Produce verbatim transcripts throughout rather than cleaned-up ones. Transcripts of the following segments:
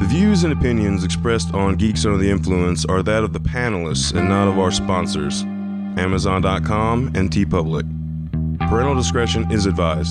views and opinions expressed on Geeks Under the Influence are that of the panelists and not of our sponsors, Amazon dot com and TeePublic. Parental discretion is advised.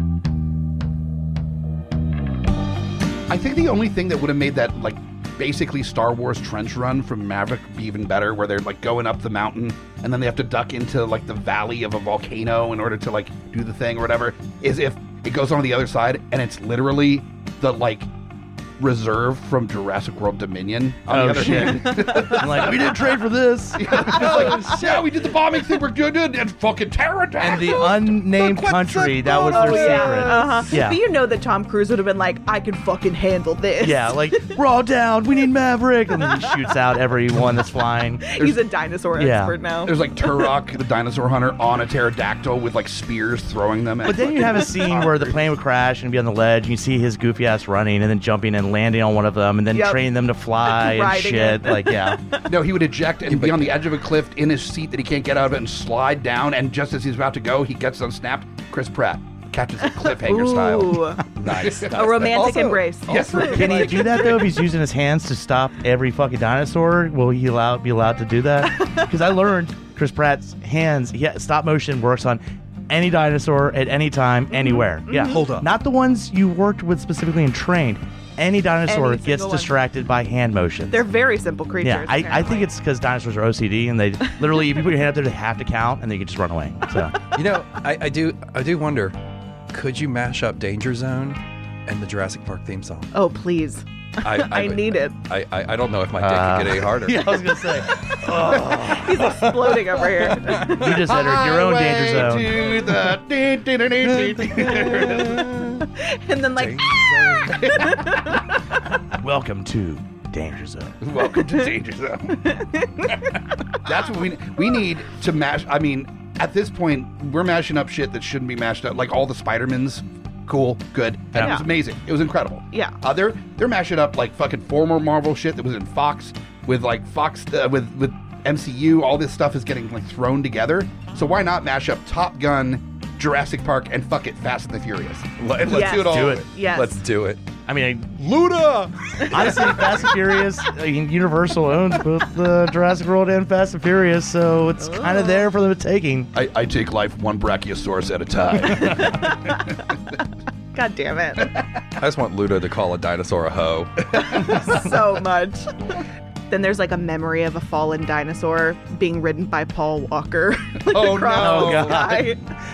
I think the only thing that would have made that, like, basically Star Wars trench run from Maverick be even better, where they're, like, going up the mountain and then they have to duck into, like, the valley of a volcano in order to, like, do the thing or whatever, is if it goes on the other side and it's literally the, like, reserve from Jurassic World Dominion on oh, the other shit. hand. I'm like, we didn't trade for this. Yeah, like, yeah, we did the bombing thing, we're good, and fucking pterodactyls. And the unnamed country, that was their Oh, secret. yeah. Uh-huh. Yeah. But you know that Tom Cruise would have been like, I can fucking handle this. Yeah, like, we're all down, we need Maverick. And then he shoots out everyone that's flying. He's a dinosaur Yeah. expert now. There's like Turok, the dinosaur hunter, on a pterodactyl with like spears throwing them at But then you have a fucking scene where the plane would crash and be on the ledge, and you see his goofy ass running and then jumping and landing on one of them and then Yep. training them to fly and Riding shit. it. Like, yeah. No, he would eject and be on the edge of a cliff in his seat that he can't get out of it and slide down, and just as he's about to go, he gets unsnapped. Chris Pratt catches a cliffhanger style. Ooh. Nice. A romantic Also- embrace. Yes, Can he do that, though, if he's using his hands to stop every fucking dinosaur? Will he allow, be allowed to do that? Because I learned Chris Pratt's hands, yeah, stop motion works on any dinosaur at any time, anywhere. Yeah. Hold up. Not the ones you worked with specifically and trained. Any dinosaur Any gets single one. distracted by hand motions. They're very simple creatures. yeah, I, I think apparently. it's because dinosaurs are O C D and they literally, if you put your hand up there, they have to count and they can just run away. So You know, I, I do I do wonder, could you mash up Danger Zone and the Jurassic Park theme song? Oh, please. I, I need it. I, I I don't know if my dick Uh, could get any harder. yeah, I was gonna say, He's exploding over here. you just entered your own danger zone. To the ding, ding, ding, ding, ding, ding. And then, like, Welcome to Danger Zone. Welcome to Danger Zone. That's what we we need to mash. I mean, at this point, we're mashing up shit that shouldn't be mashed up. Like all the Spider-Mans, cool, good. And it Yeah. was amazing. It was incredible. Yeah. Uh, they're they're mashing up like fucking former Marvel shit that was in Fox with like Fox uh, with with M C U. All this stuff is getting like thrown together. So why not mash up Top Gun, Jurassic Park, and fuck it, Fast and the Furious? Let, us Yes. do it all. Do it. Yes. Let's do it. I mean, Luda! honestly, Fast and Furious, I mean, Universal owns both uh, Jurassic World and Fast and Furious, so it's kind of there for the taking. I, I take life one brachiosaurus at a time. God damn it. I just want Luda to call a dinosaur a hoe. So much. Then there's like a memory of a fallen dinosaur being ridden by Paul Walker. Oh, across no. the Oh, God. sky.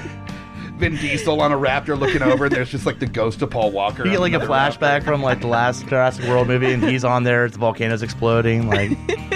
Vin Diesel on a raptor looking over, and there's just like the ghost of Paul Walker. You get like a on the flashback raptor. from like the last Jurassic World movie, and he's on there. The volcano's exploding. Like,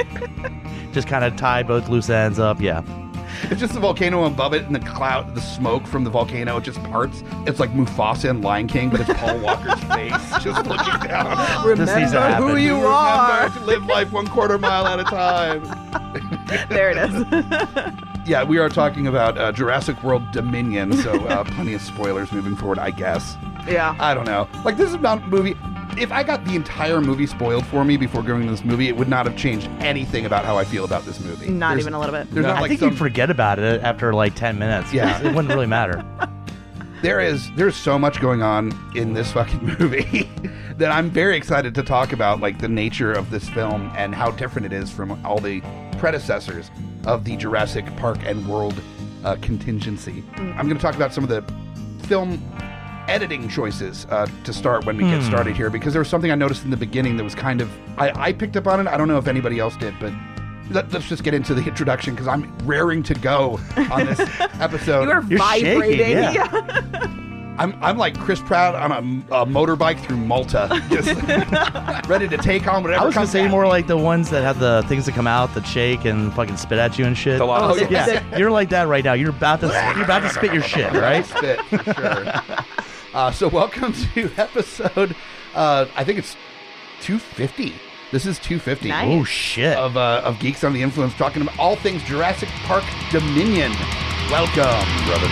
just kind of tie both loose ends up. Yeah. It's just the volcano above it, and the cloud, the smoke from the volcano, it just parts. It's like Mufasa and Lion King, but it's Paul Walker's face just looking down. This needs to Remember who happen. you are. Remember to live life one quarter mile at a time. There it is. Yeah, we are talking about uh, Jurassic World Dominion, so uh, plenty of spoilers moving forward, I guess. Yeah. I don't know. Like, this is not a movie. If I got the entire movie spoiled for me before going to this movie, it would not have changed anything about how I feel about this movie. Not There's- even a little bit. There's not I like think some, you'd forget about it after like ten minutes. Yeah. It wouldn't really matter. there is there's so much going on in this fucking movie that I'm very excited to talk about, like the nature of this film and how different it is from all the predecessors of the Jurassic Park and World uh, contingency. I'm going to talk about some of the film editing choices uh, to start when we get Hmm. started here, because there was something I noticed in the beginning that was kind of I, I picked up on it. I don't know if anybody else did, but let, let's just get into the introduction because I'm raring to go on this episode. You are You're vibrating. shaking, yeah. I'm I'm like Chris Pratt on a, a motorbike through Malta, just ready to take on whatever I was gonna comes say at more me. like the ones that have the things that come out that shake and fucking spit at you and shit. The lot Oh, of yeah. Yeah, you're like that right now. You're about to you're about to spit your shit, right? Spit, for sure. Uh, so welcome to episode, uh, I think it's two fifty. This is two fifty. Nice. Oh shit! Of, uh, of Geeks on the Influence, talking about all things Jurassic Park Dominion. Welcome, brother.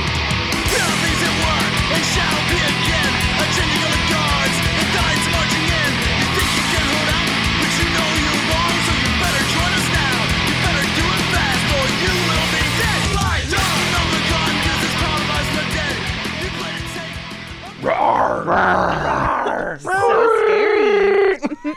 Things at work, and shall be again. A changing of the guards, and tides marching in. You think you can hold out, but you know you're wrong, so you better join us now. You better do it fast, or you will be dead. Lie down, no the gun, this is paralyzed from the dead. You play to take. Roar, roar, roar. So scary.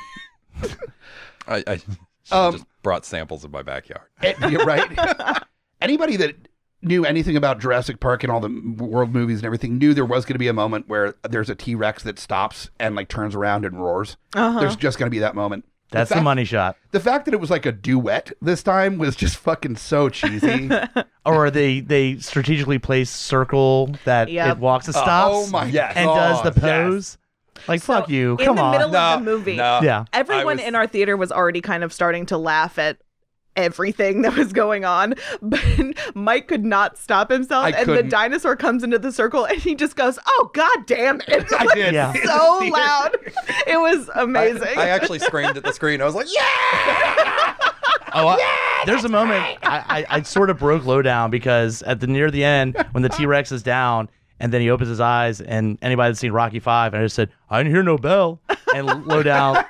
I, I Um, just brought samples in my backyard. Eh, you're right. Anybody that knew anything about Jurassic Park and all the world movies and everything knew there was going to be a moment where there's a T-Rex that stops and like turns around and roars. Uh-huh. There's just going to be that moment. That's the, the fact, money shot. the fact that it was like a duet this time was just fucking so cheesy. Or they they strategically place circle that Yep. it walks and stops. Oh my Yes. And does the God, yes. pose. Like So, fuck you. in Come the on. middle No, of the movie, no. Yeah. everyone was- in our theater was already kind of starting to laugh at everything that was going on, but Mike could not stop himself, I and couldn't. the dinosaur comes into the circle, and he just goes, "Oh God damn it!" I did. Yeah. so loud. It was amazing. I, I actually screamed at the screen. I was like, yeah! Oh, I, there's a moment I, I, I sort of broke Lowdown because at the near the end when the T-Rex is down and then he opens his eyes and anybody that's seen Rocky Five and I just said I didn't hear no bell and Lowdown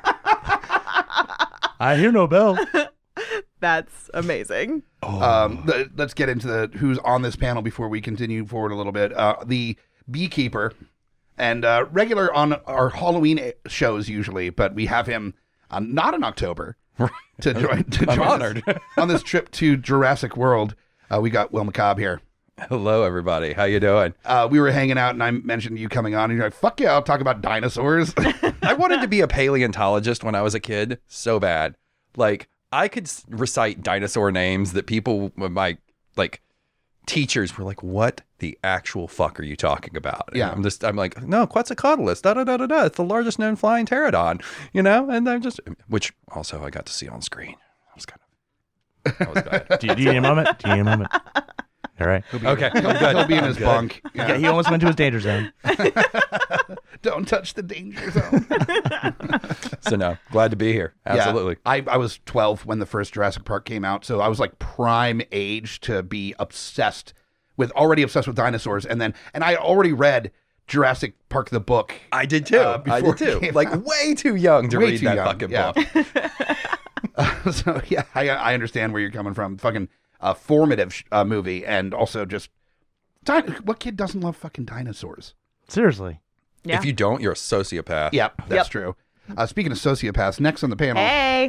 I hear no bell. That's amazing. Um, the, let's get into the who's on this panel before we continue forward a little bit. Uh, the beekeeper and uh, regular on our Halloween shows usually, but we have him uh, not in October to join. To I'm join us honored. on this trip to Jurassic World. Uh, we got Will McCobb here. Hello, everybody. How you doing? Uh, we were hanging out, and I mentioned you coming on, and you're like, "Fuck yeah, I'll talk about dinosaurs." I wanted to be a paleontologist when I was a kid so bad. Like, I could s- recite dinosaur names that people, my, like, teachers were like, what the actual fuck are you talking about? And Yeah. I'm just, I'm like, no, Quetzalcoatlus, da da da da da. It's the largest known flying pterodon, you know? And I'm just, which also I got to see on screen. That was kind of, that was bad. Do you, do you need a moment? Do you need a moment? All right. Okay. he'll, he'll be in his bunk. Yeah. Yeah, he almost went to his danger zone. Don't touch the danger zone. So, no, glad to be here. Absolutely. Yeah, I, I was twelve when the first Jurassic Park came out, so I was like prime age to be obsessed with, already obsessed with dinosaurs. And then, and I already read Jurassic Park, the book. I did too. Uh, I before did it too. came Like, out. way too young to Way read too that young, fucking yeah. book. Uh, so yeah, I, I understand where you're coming from. Fucking uh, formative sh- uh, movie, and also just, di- what kid doesn't love fucking dinosaurs? Seriously. Yeah. If you don't, you're a sociopath. Yep, that's Yep. true. Uh, speaking of sociopaths, next on the panel, Hey.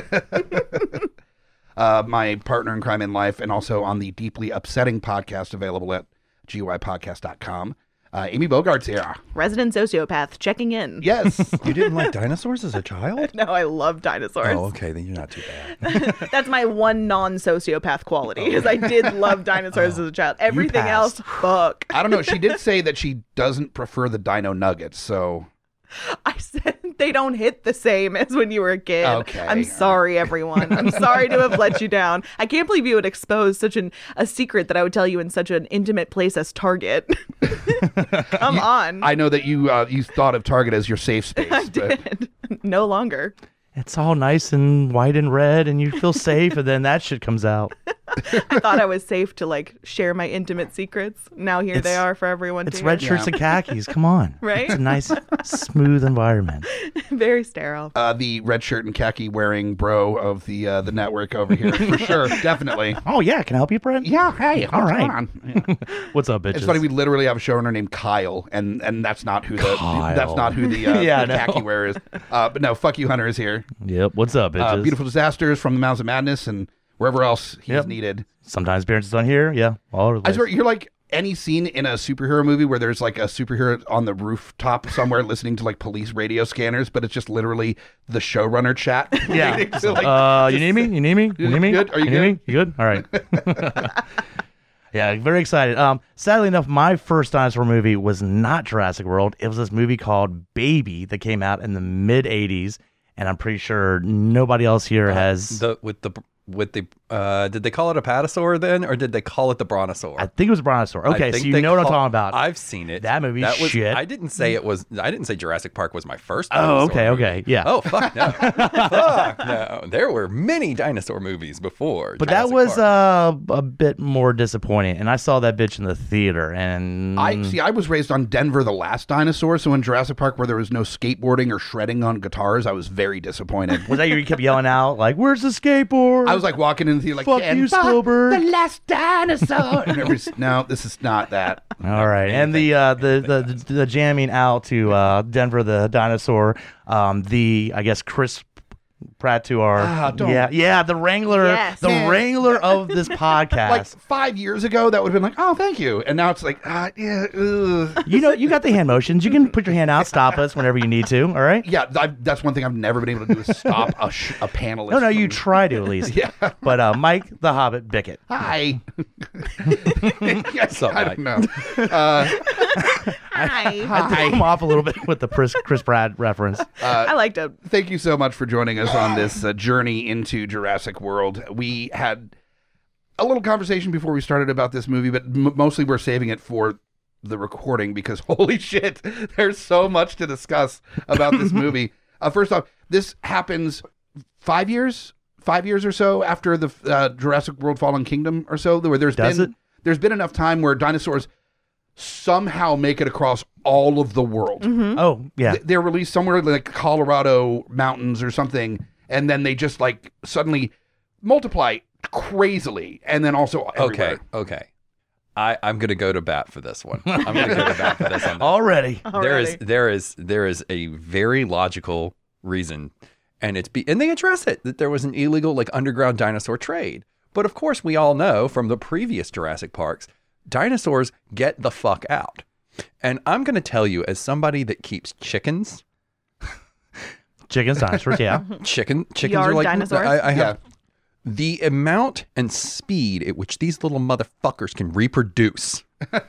uh, my partner in crime in life, and also on the Deeply Upsetting podcast available at G Y podcast dot com. Uh, Amy Bogart's here. Resident sociopath checking in. Yes. You didn't like dinosaurs as a child? No, I love dinosaurs. Oh, okay. Then you're not too bad. That's my one non-sociopath quality, is I did love dinosaurs as a child. Everything passed. else, fuck. I don't know. She did say that she doesn't prefer the dino nuggets, so I said they don't hit the same as when you were a kid. Okay. I'm sorry, everyone. I'm sorry to have let you down. I can't believe you would expose such an a secret that I would tell you in such an intimate place as Target. Come on. I know that you uh, you thought of Target as your safe space. I but did. No longer. It's all nice and white and red and you feel safe and then that shit comes out. I thought I was safe to like share my intimate secrets. Now here they It's- are for everyone It's to red hear. shirts and khakis. Come on. Right? It's a nice, smooth environment. Very sterile. Uh, the red shirt and khaki wearing bro of the uh, the network over here for sure, definitely. Oh, yeah. Can I help you, Brent? Yeah, hey, All what's right. going on? Yeah. What's up, bitches? It's funny. We literally have a showrunner named Kyle, and and that's not who the Kyle. that's not who the, uh, Yeah, the I know. khaki wearer is. Uh, but no, fuck you, Hunter is here. Yep. What's up, bitches? Uh, beautiful disasters from the Mouths of Madness and wherever else he's Yep. needed. Sometimes appearances on here. Yeah. All over the I place. swear, you're like any scene in a superhero movie where there's like a superhero on the rooftop somewhere listening to like police radio scanners, but it's just literally the showrunner chat. Yeah. So, like, uh, you need me? You need me? You need me? Good? Are you need good? me? You good? All right. Yeah, very excited. Um, sadly enough, my first dinosaur movie was not Jurassic World. It was this movie called Baby that came out in the mid eighties, and I'm pretty sure nobody else here has. The with the with the uh, did they call it a patasaur then, or did they call it the brontosaur? I think it was a Brontosaur. I Okay, think so you they know what I'm call- talking about. I've seen it. That movie's that was, shit. I didn't say it was. I didn't say Jurassic Park was my first. Oh, dinosaur okay, movie. okay, yeah. Oh fuck no, fuck no. There were many dinosaur movies before. But that Jurassic was Park. uh, a bit more disappointing, and I saw that bitch in the theater, and I see. I was raised on Denver, the Last Dinosaur. So in Jurassic Park, where there was no skateboarding or shredding on guitars, I was very disappointed. was that you kept yelling out like, "Where's the skateboard?" I was like walking into the like, Fuck you, "Denver, Spielberg." the last dinosaur. And every, no, this is not that. All right, and the uh, the, the the jamming out to uh, Denver the dinosaur, um, the I guess Chris Pratt to our Ah, don't- yeah yeah the wrangler Yes. the Man. wrangler of this podcast. Like five years ago, that would have been like, oh, thank you. And now it's like, ah, yeah, ugh. You know, you got the hand motions. You can put your hand out, stop us whenever you need to. All right. Yeah, I, that's one thing I've never been able to do is stop a, sh- a panelist. No, no, you from- try to at least. Yeah. But uh, Mike the Hobbit Bickett. Hi. Yes, up, I Mike? don't know. Uh, Hi. I threw him off a little bit with the Chris, Chris Pratt reference. I liked him. thank you so much for joining us on this uh, journey into Jurassic World. We had a little conversation before we started about this movie, but m- mostly we're saving it for the recording because holy shit, there's so much to discuss about this movie. Uh, first off, this happens five years, five years or so after the uh, Jurassic World: Fallen Kingdom or so, where there's Does been it? there's been enough time where dinosaurs somehow make it across all of the world. Oh yeah. Th- They're released somewhere like Colorado mountains or something, and then they just like suddenly multiply crazily, and then also everywhere. Okay, okay. I, I'm gonna go to bat for this one. I'm gonna go to bat for this one. Already. There is Already. there is there is a very logical reason, and it's be and they address it that there was an illegal like underground dinosaur trade. But of course, we all know from the previous Jurassic Parks, dinosaurs get the fuck out. And I'm gonna tell you, as somebody that keeps chickens, Chickens, dinosaurs. Yeah. chicken chickens Yard are like dinosaurs? I, I have Yeah. the amount and speed at which these little motherfuckers can reproduce.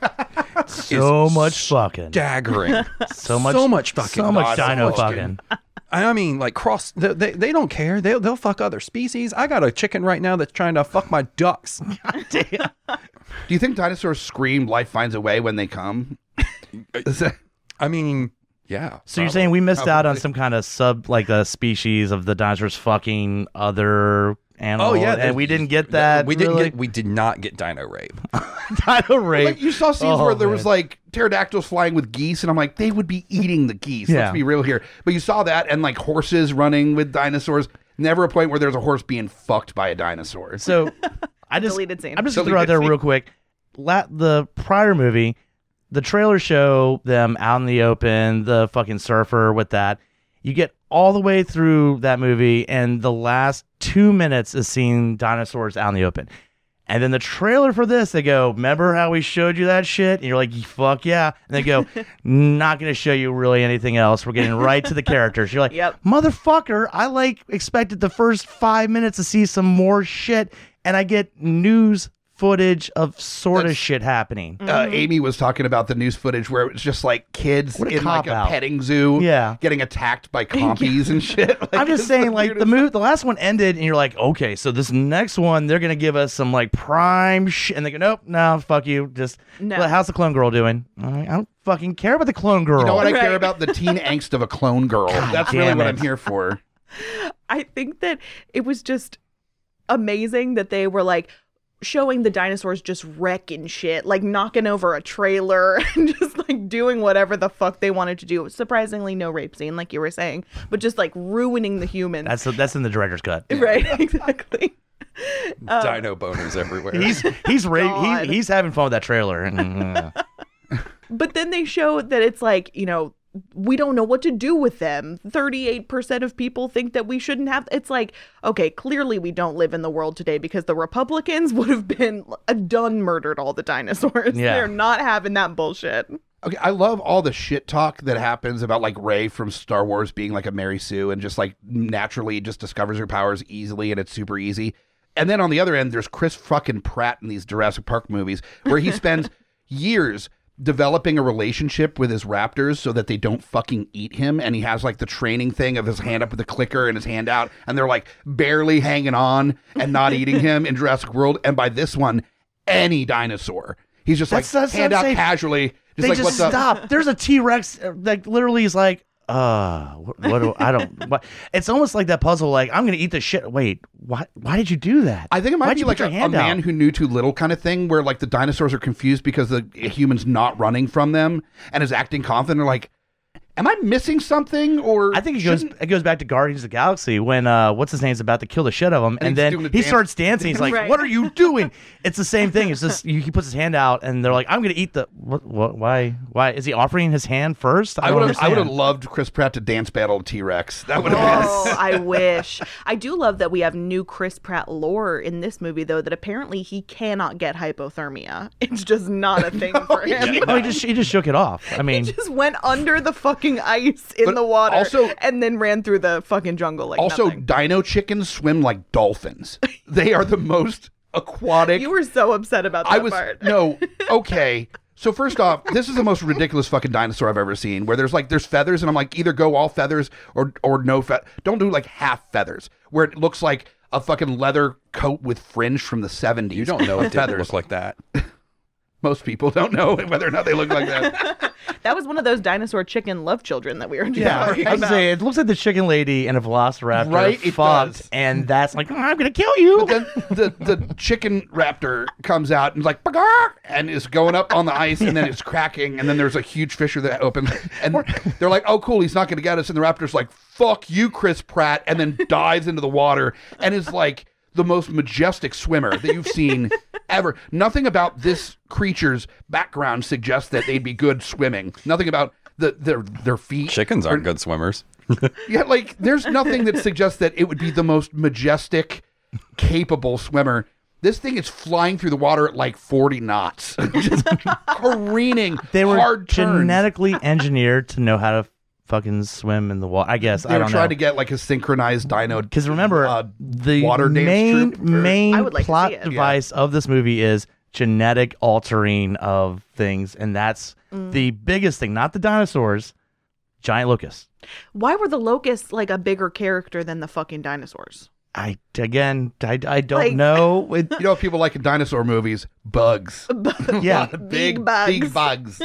So is much fucking. Staggering. So much. so much fucking So much God, dino so much fucking. I mean, like cross. They, they, they don't care. They they'll fuck other species. I got a chicken right now that's trying to fuck my ducks. Damn. Do you think dinosaurs scream "Life finds a way" when they come? Is that- I mean, yeah. So you're saying we missed out on Probably. some kind of sub, like a species of the dinosaurs fucking other animals? Oh yeah, and there's- we didn't get that. We didn't really? get. We did not get dino rape. dino rape. like you saw scenes Oh, where there was man. like pterodactyls flying with geese, and I'm like, they would be eating the geese. Yeah. Let's be real here. But you saw that, and like horses running with dinosaurs. Never a point where there's a horse being fucked by a dinosaur. So I just Deleted scene. I'm just gonna throw out Deleted there scene. real quick. La- the prior movie, the trailer show them out in the open, the fucking surfer with that. You get all the way through that movie, and the last two minutes is seeing dinosaurs out in the open. And then the trailer for this, they go, remember how we showed you that shit? And you're like, fuck yeah. And they go, not going to show you really anything else. We're getting right to the characters. You're like, Yep. motherfucker, I like expected the first five minutes to see some more shit, and I get news footage of sort of That's- shit happening. Uh, Amy was talking about the news footage where it was just like kids What a in like a cop-out. petting zoo, Yeah. getting attacked by compies and shit. Like, I'm just it's saying, like the weirdest- move, the last one ended, and you're like, okay, so this next one, they're gonna give us some like prime shit, and they go, nope, no, fuck you, just No. well, how's the clone girl doing? I'm like, I don't fucking care about the clone girl. You know what I Right. care about? The teen angst of a clone girl. That's really damn what it. I'm here for. I think that it was just amazing that they were like showing the dinosaurs just wrecking shit, like knocking over a trailer and just like doing whatever the fuck they wanted to do. Surprisingly, no rape scene, like you were saying, but just like ruining the humans. That's that's in the director's cut. right, exactly. Dino boners everywhere. He's he's ra- God. he, he's having fun with that trailer. And, uh, But then they show that it's like, you know, we don't know what to do with them. thirty-eight percent of people think that we shouldn't have. It's like, okay, clearly we don't live in the world today because the Republicans would have been uh, done murdered all the dinosaurs. Yeah. They're not having that bullshit. Okay, I love all the shit talk that happens about like Rey from Star Wars being like a Mary Sue and just like naturally just discovers her powers easily and it's super easy. And then on the other end, there's Chris fucking Pratt in these Jurassic Park movies where he spends years developing a relationship with his raptors so that they don't fucking eat him. And he has like the training thing of his hand up with the clicker and his hand out. And they're like barely hanging on and not eating him in Jurassic World. And by this one, any dinosaur. He's just That's- like that's what hand I'm out saying. casually. Just they like, just what's up? stop. There's a T Rex uh, that literally is like, uh, what, what do I don't. What, it's almost like that puzzle. Like I'm gonna eat the shit. Wait, why? Why did you do that? I think it might Why'd be you like put a, your a hand man out? who knew too little kind of thing where like the dinosaurs are confused because the human's not running from them and is acting confident. They're like, Am I missing something? Or I think it goes shouldn't- it goes back to Guardians of the Galaxy when uh, what's his name's about to kill the shit out of him, and, he's then doing the he dance. starts dancing. He's like, Right. "What are you doing?" It's the same thing. It's just he puts his hand out, and they're like, "I'm gonna eat the what? What? Why? Why is he offering his hand first?" I don't would have. I would have understand. loved Chris Pratt to dance battle T Rex. That would have been. Oh, I wish. I do love that we have new Chris Pratt lore in this movie, though, that apparently he cannot get hypothermia. It's just not a thing for him. Oh, he just he just shook it off. I mean, He just went under the fucking ice in But the water also- and then ran through the fucking jungle like Also, nothing. dino chickens swim like dolphins. They are the most aquatic. You were so upset about that I was part. no okay. So first off, this is the most ridiculous fucking dinosaur I've ever seen. Where there's like there's feathers, and I'm like either go all feathers or or no fe- Don't do like half feathers, where it looks like a fucking leather coat with fringe from the seventies. You don't know of it didn't feathers. look like that. Most people don't know whether or not they look like that. That was one of those dinosaur chicken love children that we were just yeah, talking I was about. say it looks like the chicken lady and a velociraptor Right, it fucked, does. and that's like, "Oh, I'm gonna kill you." But then the, the chicken raptor comes out and is like, "Bagar!" and is going up on the ice, and then it's cracking, and then there's a huge fissure that opens, and they're like, "Oh, cool, he's not going to get us." And the raptor's like, "Fuck you, Chris Pratt," and then dives into the water and is like the most majestic swimmer that you've seen ever. Nothing about this creature's background suggests that they'd be good swimming. Nothing about the their their feet. Chickens aren't good swimmers. Yeah, like there's nothing that suggests that it would be the most majestic, capable swimmer. This thing is flying through the water at like forty knots, just careening. They were hard turns. genetically engineered to know how to fucking swim in the water. I guess They I were don't trying know. to get like a synchronized dino. Because remember, uh, the water dance main troupe, or- I main would like to plot see it. device of this movie is genetic altering of things, and that's Mm. the biggest thing. Not the dinosaurs, giant locusts. Why were the locusts like a bigger character than the fucking dinosaurs? I again, I, I don't Like- know. It, You know what people like in dinosaur movies? Bugs. yeah, big, bugs. big bugs.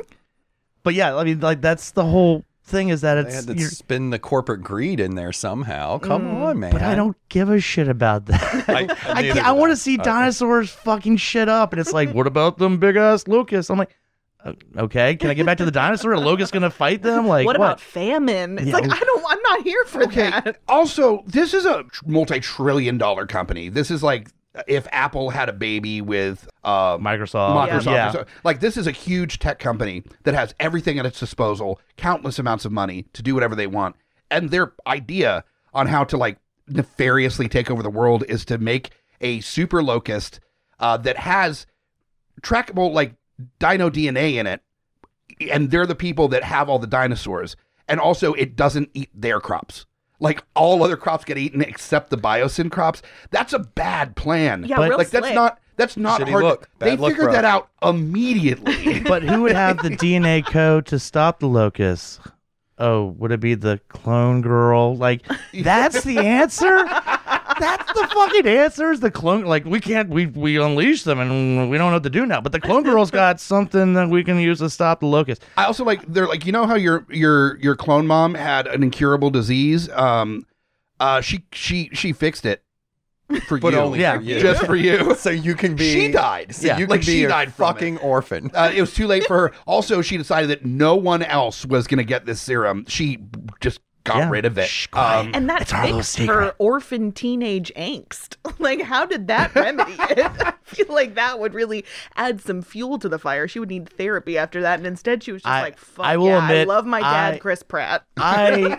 but yeah, I mean, like that's the whole thing is that They it's. had to you're- spin the corporate greed in there somehow. Come on, man. but I don't give a shit about that. I, I, can't, I want to see dinosaurs fucking shit up, and it's like, what about them big ass locusts? I'm like, uh, okay, can I get back to the dinosaur? A locust gonna fight them? Like what what? about famine? It's Yeah. like I don't. I'm not here for Okay. that. Also, this is a multi-trillion dollar company. This is like if Apple had a baby with uh, Microsoft? Microsoft. Yeah. So, like this is a huge tech company that has everything at its disposal, countless amounts of money to do whatever they want. And their idea on how to like nefariously take over the world is to make a super locust uh, that has trackable like dino D N A in it. And they're the people that have all the dinosaurs. And also it doesn't eat their crops. Like all other crops get eaten except the biosyn crops. That's a bad plan. Yeah, But- real like that's slick. not that's not Shitty hard. look. They Bad look, figured bro. that out immediately. But who would have the D N A code to stop the locusts? Oh, would it be the clone girl? Like, that's the answer? That's the fucking answer is the clone. Like, we can't, we, we unleash them and we don't know what to do now. But the clone girl's got something that we can use to stop the locusts. I also like they're like you know how your your your clone mom had an incurable disease. Um, uh, she she she fixed it for But you. only Yeah. for you. just for you. So you can be. She died. So Yeah. you can Like, be she a died from fucking it. orphan. Uh, it was too late for her. Also, she decided that no one else was going to get this serum. She just got Yeah. rid of it. Shh, quiet. Um, And that It's our little fixed her secret. orphan teenage angst. Like, how did that remedy it? I feel like that would really add some fuel to the fire. She would need therapy after that. And instead, she was just I- like, fuck I will yeah, admit, I love my dad, I- Chris Pratt. I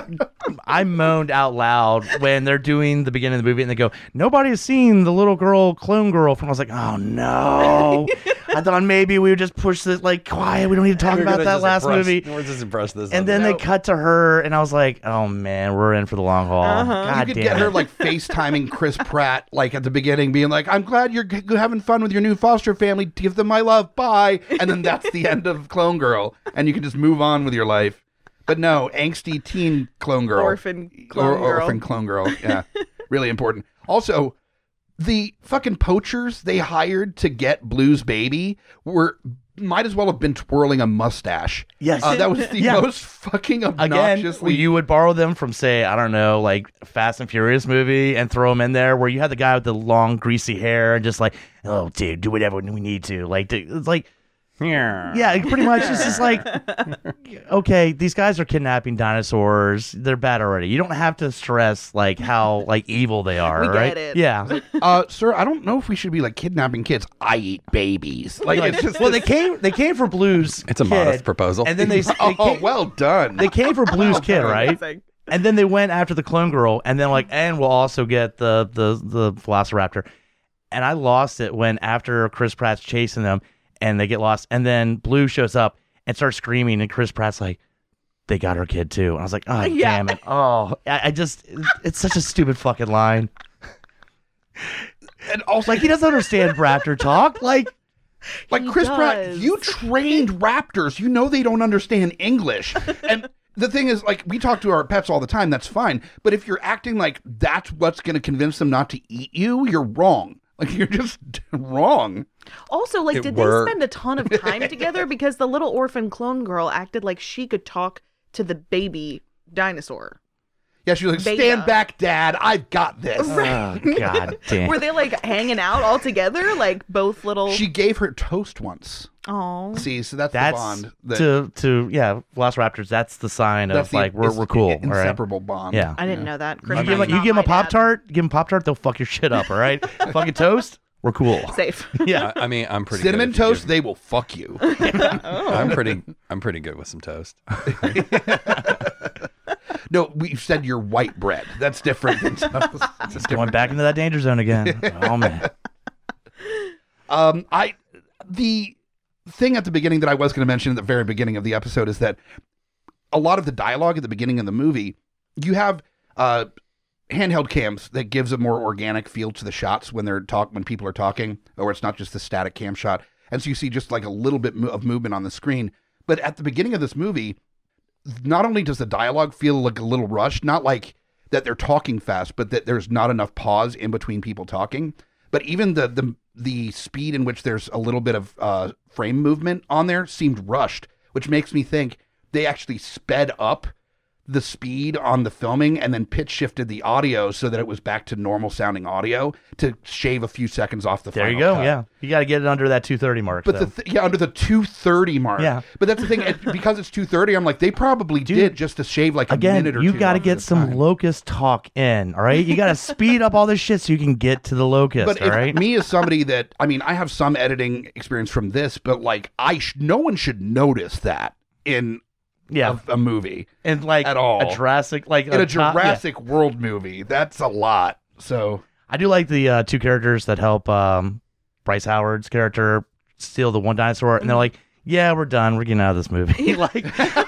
I moaned out loud when they're doing the beginning of the movie and they go, nobody's seen the little girl, clone girl from. I was like, oh no. I thought maybe we would just push this like quiet. We don't need to talk We're about gonna that just last impress- movie. We're just impressed this. And then they cut to her, and I was like, "Oh man, we're in for the long haul." God you could damn get her it. like FaceTiming Chris Pratt like at the beginning, being like, "I'm glad you're g- having fun with your new foster family. Give them my love. Bye." And then that's the end of Clone Girl, and you can just move on with your life. But no, angsty teen clone girl, Orphan clone or, girl. orphan clone girl. Yeah, really important. Also, the fucking poachers they hired to get Blue's baby were might as well have been twirling a mustache. Yes. Uh, that was the Yeah. most fucking Again, obnoxiously. you would borrow them from, say, I don't know, like Fast and Furious movie, and throw them in there, where you had the guy with the long, greasy hair, and just like, oh, dude, do whatever we need to. Like, it's like, Yeah, pretty much. It's just like, okay, these guys are kidnapping dinosaurs. They're bad already. You don't have to stress like how like evil they are, We get right? it. Yeah. Uh, sir, I don't know if we should be like kidnapping kids. I eat babies. Like, it's just well, they came. They came for Blue's. It's a kid, modest proposal. and then they, they oh, came, well done. they came for Blue's kid, right? Amazing. And then they went after the clone girl, and then like, and we'll also get the the the Velociraptor. And I lost it when after Chris Pratt's chasing them, and they get lost, and then Blue shows up and starts screaming, and Chris Pratt's like, "They got her kid too." And I was like, "Oh Yeah. damn it!" Oh, I, I just, it's such a stupid fucking line. and also, Like he doesn't understand raptor talk. Like, like He Chris Pratt, does. you trained raptors. You know they don't understand English. And the thing is, like, we talk to our pets all the time. That's fine. But if you're acting like that's what's going to convince them not to eat you, you're wrong. Like, you're just wrong. Also, like, It did worked. they spend a ton of time together? Because the little orphan clone girl acted like she could talk to the baby dinosaur. Yeah, she's like, Beta. stand back, Dad. I've got this. oh god damn. Were they like hanging out all together, like both little? She gave her toast once. Oh, See, so that's, That's the bond. That, to to yeah, Velociraptors. That's the sign that's of the like we're ins- we're cool. all right? Inseparable bond. Yeah. I didn't know that. Chris You give, Pratt's them, you not give them a my dad. Pop Tart, give them Pop Tart, they'll fuck your shit up. All right, fucking toast, we're cool. Safe. Yeah, I, I mean, I'm pretty Cinnamon good if you toast, give- they will fuck you. I'm pretty. I'm pretty good with some toast. No, we said you're white bread. That's different than toast. It's going back into that danger zone again. Oh man, Um, I the thing at the beginning that I was going to mention at the very beginning of the episode is that a lot of the dialogue at the beginning of the movie, you have uh, handheld cams that gives a more organic feel to the shots when they're talk when people are talking, or it's not just the static cam shot, and so you see just like a little bit mo- of movement on the screen. But at the beginning of this movie, not only does the dialogue feel like a little rushed, not like that they're talking fast, but that there's not enough pause in between people talking. But even the the the speed in which there's a little bit of uh, frame movement on there seemed rushed, which makes me think they actually sped up the speed on the filming and then pitch shifted the audio so that it was back to normal sounding audio to shave a few seconds off the there you final go. cut. Yeah, you got to get it under that two thirty mark. But though. the th- yeah, under the two thirty mark. Yeah. But that's the thing. it- because it's two thirty, I'm like, they probably did just to shave like a Again, minute or you two. got to off get the some time. locust talk in. All right, you got to speed up all this shit so you can get to the locust. But all if right. me as somebody that, I mean, I have some editing experience from this, but like, I sh- no one should notice that in yeah, a, a movie. and like at all. a Jurassic, like In a top- yeah. Jurassic World movie, that's a lot. So I do like the uh, two characters that help um, Bryce Howard's character steal the one dinosaur, and they're like, "Yeah, we're done. We're getting out of this movie." like,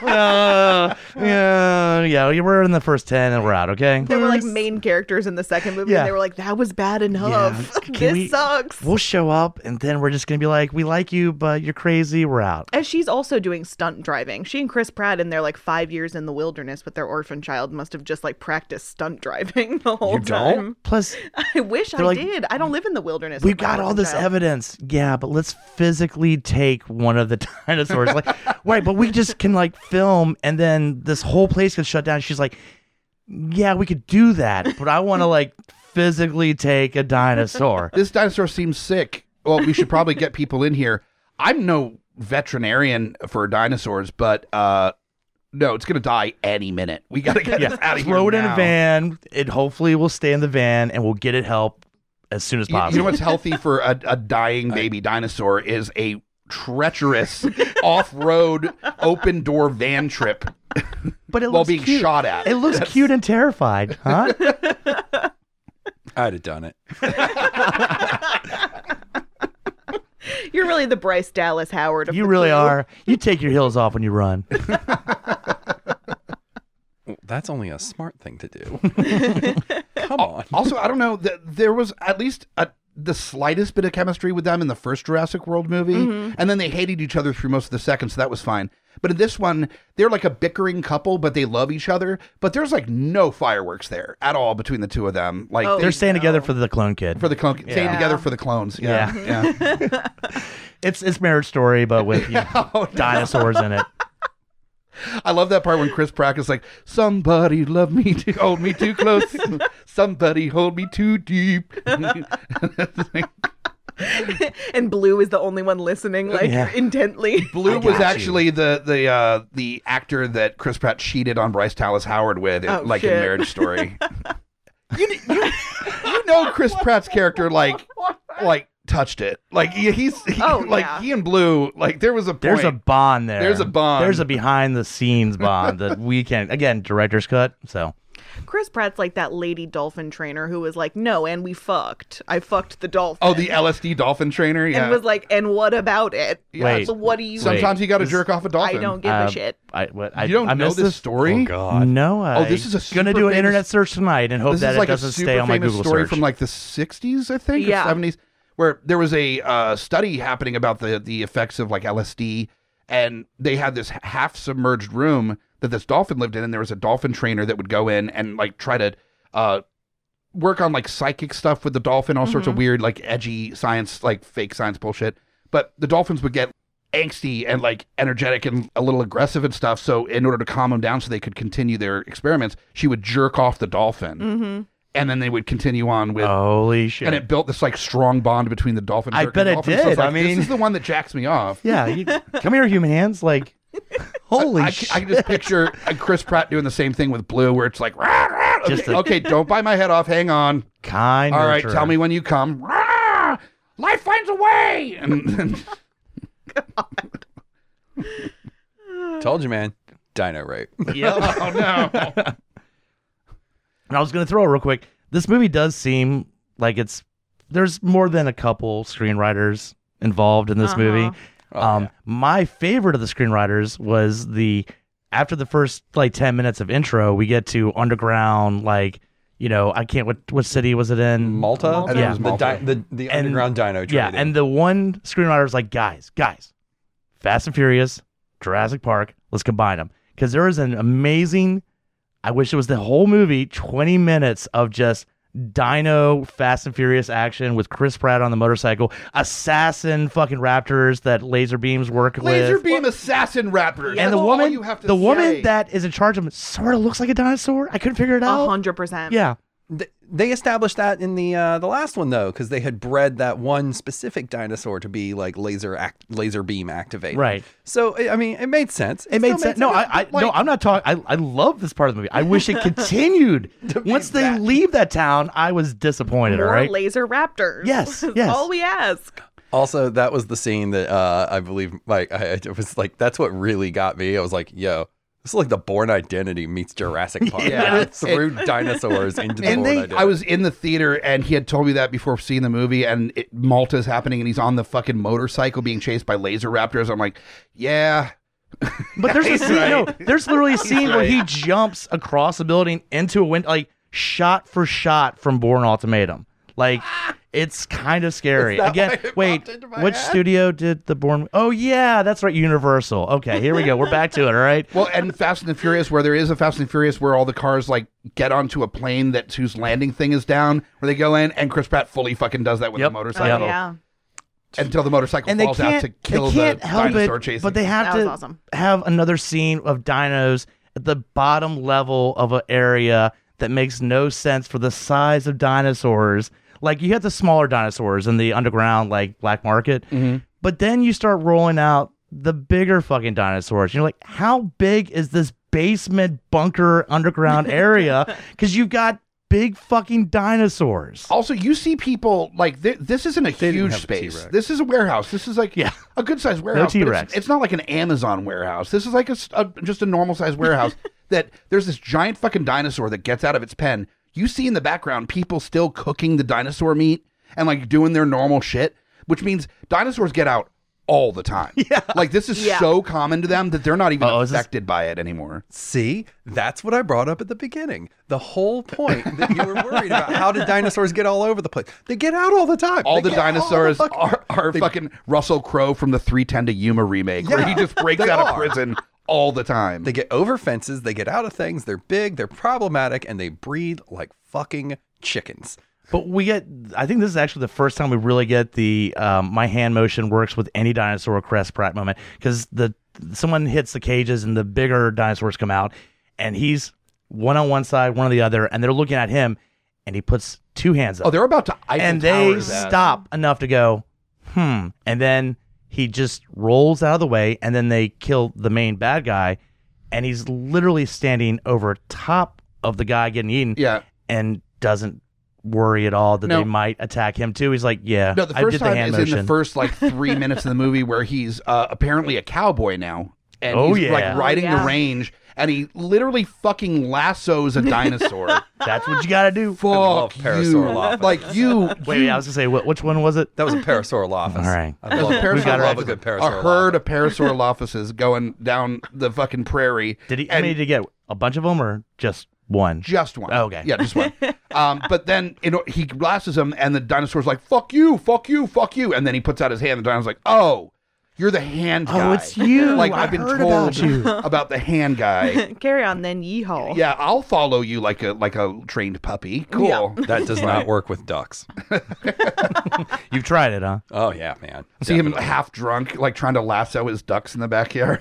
uh, yeah, yeah, we're in the first ten, and we're out. Okay, They were like main characters in the second movie, Yeah. and they were like, "That was bad enough. Can this we- sucks." We'll show up, and then we're just gonna be like, "We like you, but you're crazy. We're out." And she's also doing stunt driving. She and Chris Pratt in their like five years in the wilderness with their orphan child must have just like practiced stunt driving the whole You don't? time. Plus, I wish I They're like, did. I don't live in the wilderness. we've with my got all orphan this child. evidence. Yeah, but let's physically take one of the dinosaurs. Like, right, but we just can like film, and then this whole place gets shut down. She's like, "Yeah, we could do that, but I want to like physically take a dinosaur." this dinosaur seems sick. Well, we should probably get people in here. I'm no veterinarian for dinosaurs, but uh, no, it's going to die any minute. We got to get this out of here. Throw it in now. a van. It hopefully will stay in the van, and we'll get it help as soon as You, you possible. know what's healthy for a, a dying baby dinosaur is a treacherous off-road open door van trip but it while looks being cute. shot at. It looks cute and terrified, huh? I'd have done it. You're really the Bryce Dallas Howard of You the really crew. are. You take your heels off when you run. Well, that's only a smart thing to do. Come on. Also, I don't know, th- there was at least a, the slightest bit of chemistry with them in the first Jurassic World movie, Mm-hmm. and then they hated each other through most of the second, so that was fine. But in this one, they're like a bickering couple, but they love each other. But there's like no fireworks there at all between the two of them. Like Oh, they- They're staying together no. for the clone kid. for the clone, staying Yeah. together for the clones. Yeah, yeah. It's it's Marriage Story, but with you know, Oh, no. dinosaurs in it. I love that part when Chris Pratt is like, "Somebody love me too, hold me too close. Somebody hold me too deep." And Blue is the only one listening, like Yeah. intently. Blue I was got you. actually the the uh, the actor that Chris Pratt cheated on Bryce Dallas Howard with, in, Oh, like in shit. Marriage Story. you, you, you know Chris Pratt's character like like touched it. Like he, he's he, Oh, like yeah. he and Blue, like there was a point. There's a bond there. There's a bond. There's a behind the scenes bond that we can again director's cut. So Chris Pratt's like that lady dolphin trainer who was like, no, and we fucked. I fucked the dolphin. oh the L S D dolphin trainer. Yeah. And was like, and what about it? Wait. So what do you Sometimes you got to This- jerk off a dolphin. I don't give uh, a shit. I what I You don't I know missed this story? Oh God. No, I, Oh, this is a gonna super do an famous- internet search tonight and hope This that is it like a doesn't super stay on my famous Google story search. from like the sixties, I think, Yeah. or seventies, where there was a uh, study happening about the the effects of like L S D, and they had this half submerged room that this dolphin lived in, and there was a dolphin trainer that would go in and like try to uh, work on like psychic stuff with the dolphin, all sorts of weird like edgy science, like fake science bullshit. But the dolphins would get angsty and like energetic and a little aggressive and stuff. So in order to calm them down so they could continue their experiments, she would jerk off the dolphin. Mm-hmm. And then they would continue on with, Holy shit! and it built this like strong bond between the dolphin. I jerk bet and it dolphin. So did. like, I mean- this is the one that jacks me off. yeah, you, come here, human hands. Like, holy I, shit! I can just picture uh, Chris Pratt doing the same thing with Blue, where it's like, rah, rah, okay, Just a- okay, don't bite my head off. Hang on. Kind. All right, nurturer. tell me when you come. Rah, life finds a way. And, and Told you, man. Dino rape. Yep. oh no. And I was going to throw real quick. This movie does seem like it's there's more than a couple screenwriters involved in this Uh-huh. movie. Oh, um, yeah. My favorite of the screenwriters was the after the first like ten minutes of intro, we get to underground like you know I can't what what city was it in Malta? I think it Yeah. was The, Malta. di- the, the And- underground dino Yeah, trading. and the one screenwriter was like, guys, guys, Fast and Furious, Jurassic Park, let's combine them. Because there is an amazing, I wish it was the whole movie, twenty minutes of just dino Fast and Furious action with Chris Pratt on the motorcycle, assassin fucking raptors that laser beams work Laser with. beam assassin raptors. And That's the all woman, you have to the say. woman that is in charge of them sort of looks like a dinosaur. I couldn't figure it A out. hundred percent. Yeah. Th- they established that in the uh, the last one though, because they had bred that one specific dinosaur to be like laser act- laser beam activated. Right. So I I mean, it made sense. It made still sense. No, I, I no, I'm not talking. I, I love this part of the movie. I wish it continued. be Once they that- leave that town, I was disappointed. More all right. laser raptors. Yes, That's yes. all we ask. Also, that was the scene that uh, I believe, like, I, it was like that's what really got me. I was like, "Yo, this is like the Bourne Identity meets Jurassic Park." Yeah. It threw dinosaurs into the And Bourne they, Identity. I was in the theater, and he had told me that before seeing the movie. And it, Malta's happening, and he's on the fucking motorcycle being chased by laser raptors. I'm like, yeah, But there's a He's scene. No, right. there's literally a scene where right. he jumps across a building into a window, like shot for shot from Bourne Ultimatum. Like it's kind of scary. Is that Again, why it wait, popped into my which head? studio did the Bourne? Oh yeah, that's right, Universal. Okay, here we go. We're back to it. All right. Well, and Fast and the Furious, where there is a Fast and the Furious, where all the cars like get onto a plane that whose landing thing is down, where they go in, and Chris Pratt fully fucking does that with Yep. the Oh, motorcycle yeah. until the motorcycle And they falls out can't, to kill they can't the help dinosaur it, chasing. but they have That to was awesome. have another scene of dinos at the bottom level of an area that makes no sense for the size of dinosaurs. Like you have the smaller dinosaurs in the underground, like black market, Mm-hmm. but then you start rolling out the bigger fucking dinosaurs. You're like, how big is this basement bunker underground area? Because you've got big fucking dinosaurs. Also, you see people like th- this isn't a didn't huge have a space. T-Rex. This is a warehouse. This is like Yeah. a good sized warehouse. but T-Rex. It's, it's not like an Amazon warehouse. This is like a, s- a- just a normal sized warehouse. That there's this giant fucking dinosaur that gets out of its pen. You see in the background people still cooking the dinosaur meat and like doing their normal shit, which means dinosaurs get out all the time. Yeah, like this is Yeah. so common to them that they're not even Oh, is this- affected by it anymore. See, that's what I brought up at the beginning. The whole point that you were worried about how did dinosaurs get all over the place? They get out all the time. All They the get dinosaurs fucking- are, are fucking Russell Crowe from the three ten to Yuma remake, where Yeah, he just breaks they out of are. prison all the time. They get over fences, they get out of things, they're big, they're problematic, and they breed like fucking chickens. But we get, I think this is actually the first time we really get the um, my hand motion works with any dinosaur Chris Pratt moment, because the someone hits the cages and the bigger dinosaurs come out, and he's one on one side, one on the other, and they're looking at him, and he puts two hands up. Oh, they're about to Eiffel and they Tower that. stop enough to go, hmm. And then he just rolls out of the way, and then they kill the main bad guy, and he's literally standing over top of the guy getting eaten, Yeah. and doesn't worry at all that No. they might attack him too. He's like, yeah, No, the I first did the time hand is motion. in the first like three minutes of the movie where he's uh, apparently a cowboy now, and Oh, he's yeah. like riding Oh, yeah. the range, and he literally fucking lassos a dinosaur. That's what you got to do. Fuck love you, Parasaurolophus. like you. Wait, I was gonna say, what, which one was it? That was a Parasaurolophus. All right. I love, Parasaur- we got Parasaurolophus. love a good a Parasaurolophus. herd of Parasaurolophuses going down the fucking prairie. Did he? I and mean, did he get a bunch of them or just one? Just one. Okay. Yeah, just one. um, but then you know, he lassos him, and the dinosaur's like, "Fuck you, fuck you, fuck you," and then he puts out his hand. The dinosaur's like, "Oh, you're the hand Oh, guy." it's you. Like I I've been heard told about you. about the hand guy. Carry on then, yeehaw. Yeah, I'll follow you like a like a trained puppy. Cool. Yeah. That does not work with ducks. You've tried it, huh? Oh yeah, man. See him half drunk, like trying to lasso his ducks in the backyard.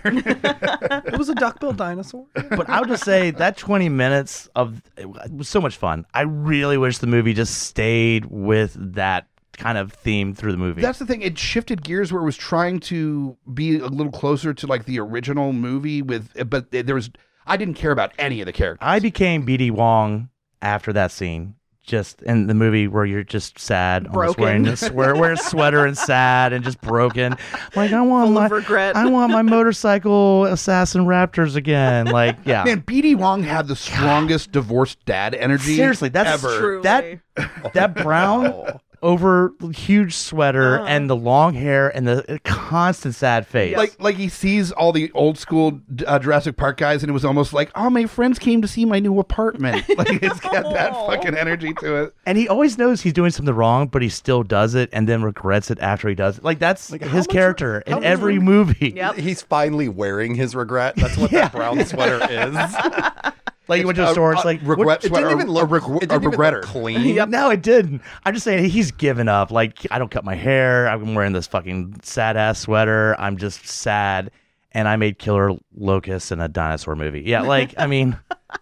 It was a duck-billed dinosaur. But I would just say that twenty minutes of it was so much fun. I really wish the movie just stayed with that kind of theme through the movie. That's the thing. It shifted gears where it was trying to be a little closer to like the original movie with, but there was, I didn't care about any of the characters. I became B D Wong after that scene. Just in the movie where you're just sad, almost Broken. wearing this, wear, wear a sweater and sad and just broken. Like I want Full my of regret. I want my motorcycle assassin raptors again. Like yeah, Man, B D Wong had the strongest divorced dad energy. seriously, that's ever. Truly. that that brown over huge sweater Uh-huh. and the long hair and the constant sad face. Like, like he sees all the old school uh, Jurassic Park guys, and it was almost like, oh, my friends came to see my new apartment. Like it's got that fucking energy to it. And he always knows he's doing something wrong, but he still does it and then regrets it after he does it. Like that's Like, how his much- character how in much- every movie. Yep. He's finally wearing his regret. That's what that brown sweater is. Like you went to a store, it's like regret what- It sweater, didn't even look. a, reg- it a didn't even regretter. look clean. No, it didn't. I'm just saying he's given up. Like I don't cut my hair. I'm wearing this fucking sad ass sweater. I'm just sad, and I made killer locusts in a dinosaur movie. Yeah, like I mean,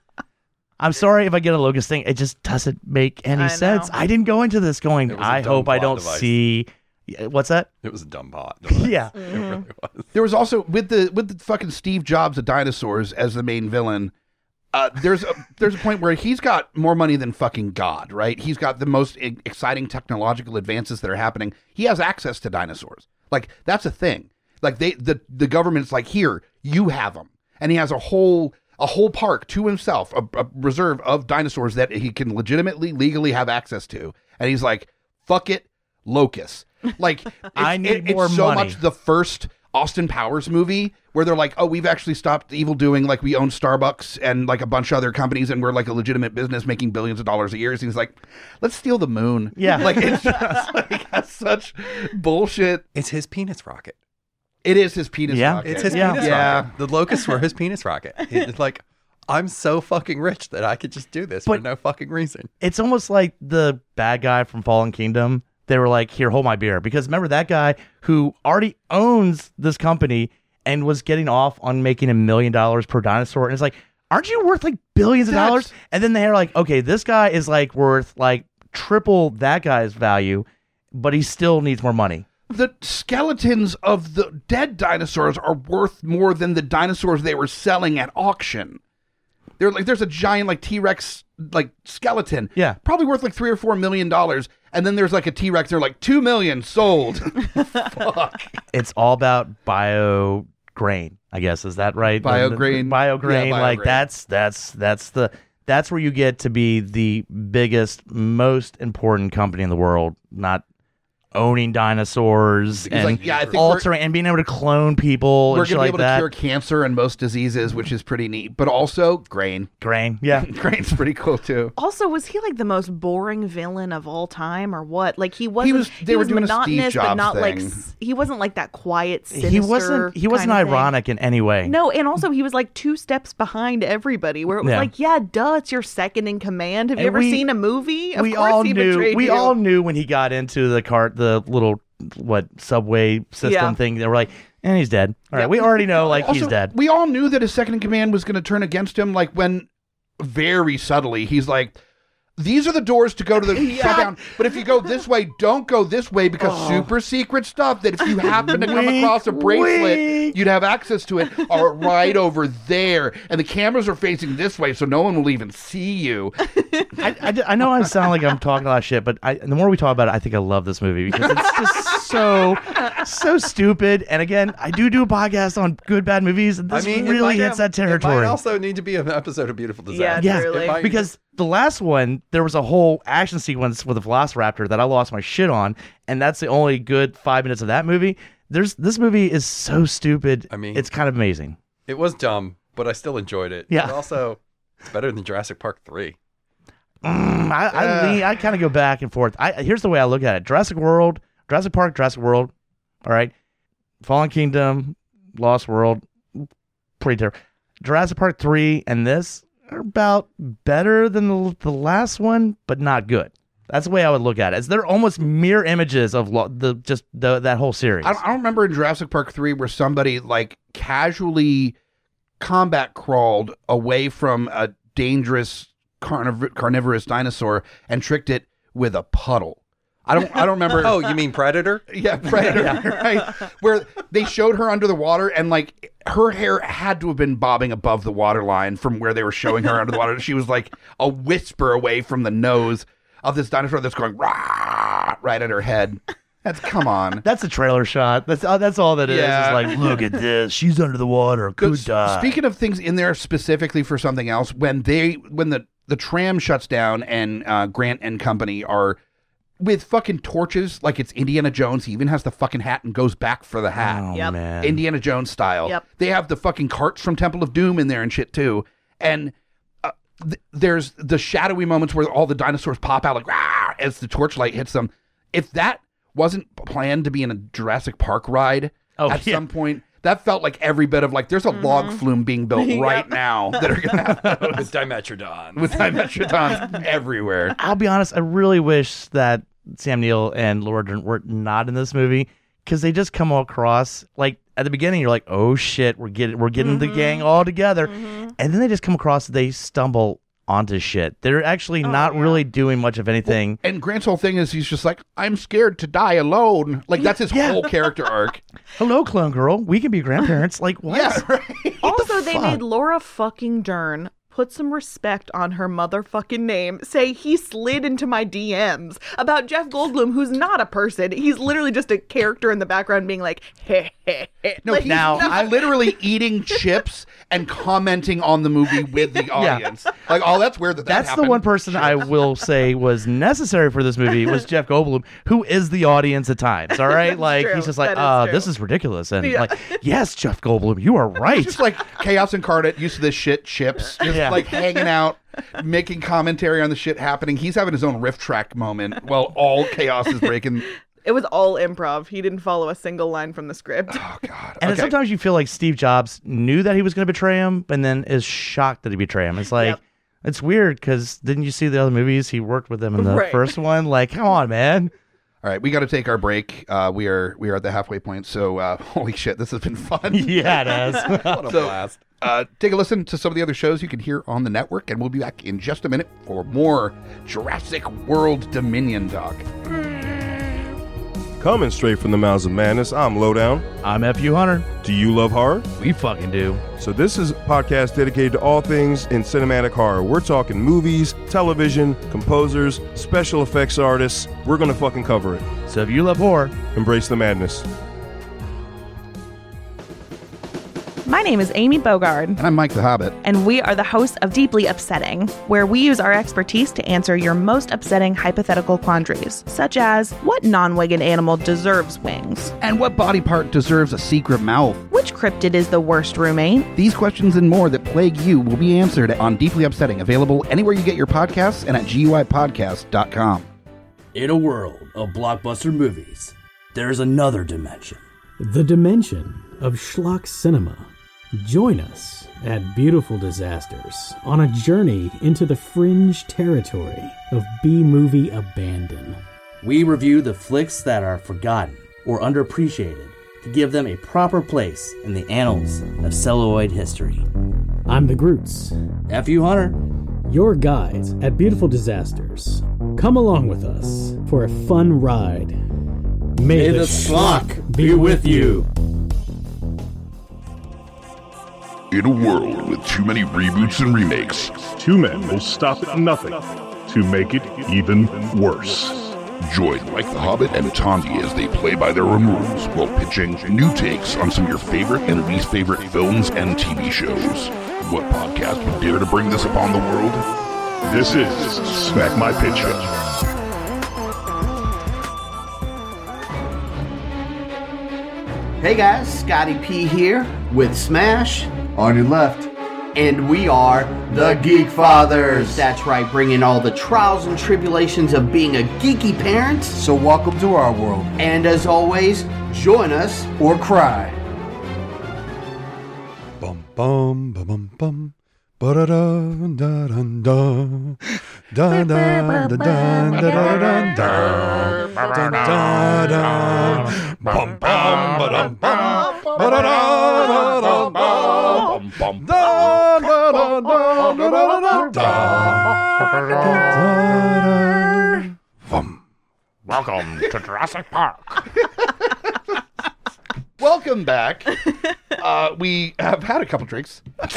I'm sorry if I get a locust thing. It just doesn't make any I sense. know. I didn't go into this going. It was a I dumb hope I plot don't device. see. Yeah, what's that? It was a dumb pot. Yeah. It really was. There was also with the with the fucking Steve Jobs of dinosaurs as the main villain. Uh, there's a there's a point where he's got more money than fucking God, right? He's got the most e- exciting technological advances that are happening. He has access to dinosaurs. Like that's a thing. Like they the the government's like, here, you have them, and he has a whole a whole park to himself, a, a reserve of dinosaurs that he can legitimately legally have access to, and he's like, fuck it, locusts. Like it's, I need it- more it's so money. much the first Austin Powers movie where they're like, oh, we've actually stopped evil doing, like we own Starbucks and like a bunch of other companies and we're like a legitimate business making billions of dollars a year. So he's like, let's steal the moon. Yeah. Like it's just like that's such bullshit. It's his penis rocket. It is his penis Yeah. rocket. It's his Yeah. penis Yeah. rocket. The locusts were his penis rocket. It's like, I'm so fucking rich that I could just do this for But- no fucking reason. It's almost like the bad guy from Fallen Kingdom. They were like, here, hold my beer. Because remember that guy who already owns this company and was getting off on making a million dollars per dinosaur. And it's like, aren't you worth like billions of That's- dollars? And then they're like, okay, this guy is like worth like triple that guy's value, but he still needs more money. The skeletons of the dead dinosaurs are worth more than the dinosaurs they were selling at auction. They're like, there's a giant like T-Rex like skeleton, Yeah. probably worth like three or four million dollars, and then there's like a T-Rex. They're like two million sold. Fuck. It's all about bio grain, I guess. Is that right? Biograin. Bio grain. Yeah, like biograin. that's that's that's the that's where you get to be the biggest, most important company in the world, not owning dinosaurs and like, yeah, I think altering and being able to clone people We're and shit gonna be like able that. to cure cancer and most diseases, which is pretty neat. But also grain. Grain. Yeah. Grain's pretty cool too. Also, was he like the most boring villain of all time, or what? Like he wasn't. He was- they were was doing a Steve monotonous, but Jobs not like thing. s- he wasn't like that quiet. Sinister he wasn't he wasn't kind of thing. ironic in any way. No, and also he was like two steps behind everybody. Where it was Yeah. like, yeah, duh, it's your second in command. Have you And ever we- seen a movie? Of we course all he knew betrayed we you. all knew when he got into the cart the little what subway system Yeah. thing. They were like, and he's dead. All right, Yep. we already know like Also, he's dead. we all knew that his second in command was going to turn against him. Like when, very subtly, he's like, these are the doors to go to the shutdown. But if you go this way, don't go this way because oh. super secret stuff that if you happen to come across a bracelet, wink. You'd have access to it are right over there. And the cameras are facing this way, so no one will even see you. I, I, I know I sound like I'm talking a lot of shit, but I, the more we talk about it, I think I love this movie because it's just so, so stupid. And again, I do do a podcast on good, bad movies, and this I mean, really hits have, that territory. It might also need to be an episode of Beautiful Disaster. Yeah, truly. Might, because the last one, there was a whole action sequence with a Velociraptor that I lost my shit on, and that's the only good five minutes of that movie. There's This movie is so stupid. I mean, it's kind of amazing. It was dumb, but I still enjoyed it. Yeah. But also, it's better than Jurassic Park three. Mm, I I, uh. I kind of go back and forth. I, here's the way I look at it. Jurassic World, Jurassic Park, Jurassic World, all right? Fallen Kingdom, Lost World, pretty terrible. Jurassic Park three and this are about better than the, the last one, but not good. That's the way I would look at it. It's, they're almost mirror images of lo- the just the, that whole series. I don't, I don't remember in Jurassic Park three where somebody like casually combat crawled away from a dangerous carniv- carnivorous dinosaur and tricked it with a puddle. I don't. I don't remember. Oh, you mean Predator? Yeah, Predator. Yeah. Right, where they showed her under the water, and like her hair had to have been bobbing above the waterline from where they were showing her under the water. She was like a whisper away from the nose of this dinosaur that's going rah right at her head. That's come on. That's a trailer shot. That's uh, that's all that is. Yeah. It's like, look at this. She's under the water. Could so, die. Speaking of things in there specifically for something else, when they when the the tram shuts down and uh, Grant and company are with fucking torches like it's Indiana Jones. He even has the fucking hat and goes back for the hat. Oh, Yep. man. Indiana Jones style. Yep. They have the fucking carts from Temple of Doom in there and shit too. And uh, th- there's the shadowy moments where all the dinosaurs pop out like rah, as the torchlight hits them. If that wasn't planned to be in a Jurassic Park ride Oh, at yeah. some point, that felt like every bit of like there's a mm-hmm. log flume being built right Yep. now that are going to have those. With Dimetrodons. With Dimetrodons everywhere. I'll be honest. I really wish that Sam Neill and Laura Dern were not in this movie because they just come across like at the beginning you're like, oh shit, we're getting we're getting mm-hmm. the gang all together, mm-hmm. and then they just come across they stumble onto shit. They're actually oh, not yeah. really doing much of anything. Well, and Grant's whole thing is he's just like, I'm scared to die alone. Like that's his yeah. whole character arc. Hello, clone girl. We can be grandparents. Like what? Yeah, right. Also, the they fuck? made Laura fucking Dern put some respect on her motherfucking name. Say he slid into my D Ms about Jeff Goldblum, who's not a person. He's literally just a character in the background being like, heh, heh, heh. No, like, he's, now he's I, literally eating chips and commenting on the movie with the audience. Yeah. Like, oh, that's weird that that That's happened. the one person I will say was necessary for this movie was Jeff Goldblum, who is the audience at times. All right, like true. he's just like, uh, this is ridiculous, and yeah. like, yes, Jeff Goldblum, you are right. He's just like Chaos Incarnate, used to this shit, chips, just yeah. like hanging out, making commentary on the shit happening. He's having his own riff track moment while all chaos is breaking. It was all improv. He didn't follow a single line from the script. Oh, God. And okay. sometimes you feel like Steve Jobs knew that he was going to betray him, and then is shocked that he betrayed him. It's like, yep. it's weird, because didn't you see the other movies? He worked with them in the right. first one. Like, come on, man. All right, we got to take our break. Uh, we are we are at the halfway point, so uh, holy shit, this has been fun. Yeah, it has. What a so, blast. Uh, take a listen to some of the other shows you can hear on the network, and we'll be back in just a minute for more Jurassic World Dominion talk. Coming straight from the mouths of madness, I'm Lowdown. I'm F U Hunter. Do you love horror? We fucking do. So this is a podcast dedicated to all things in cinematic horror. We're talking movies, television, composers, special effects artists. We're going to fucking cover it. So if you love horror, embrace the madness. My name is Amy Bogard. And I'm Mike the Hobbit. And we are the hosts of Deeply Upsetting, where we use our expertise to answer your most upsetting hypothetical quandaries, such as, what non-winged animal deserves wings? And what body part deserves a secret mouth? Which cryptid is the worst roommate? These questions and more that plague you will be answered on Deeply Upsetting, available anywhere you get your podcasts and at G U I podcast dot com. In a world of blockbuster movies, there's another dimension. The dimension of schlock cinema. Join us at Beautiful Disasters on a journey into the fringe territory of B-movie abandon. We review the flicks that are forgotten or underappreciated to give them a proper place in the annals of celluloid history. I'm the Groots. F U Hunter. your guides at Beautiful Disasters. Come along with us for a fun ride. May, May the schlock be with you. In a world with too many reboots and remakes, two men will stop at nothing to make it even worse. Join Mike the Hobbit and Tandy as they play by their own rules while pitching new takes on some of your favorite and least favorite films and T V shows. What podcast would dare to bring this upon the world? This is Smack My Pitch Up. Hey guys, Scotty P here with Smash on your left. And we are the Geek Fathers. That's right, bringing all the trials and tribulations of being a geeky parent. So welcome to our world. And as always, join us or cry. Bum bum bum bum bum. Ba da da da da da da da da da da da da da bum bum ba dum bum ba da da da bum bum da da da da da da bum. Welcome to Jurassic Park. Welcome back. Uh, we have had a couple drinks.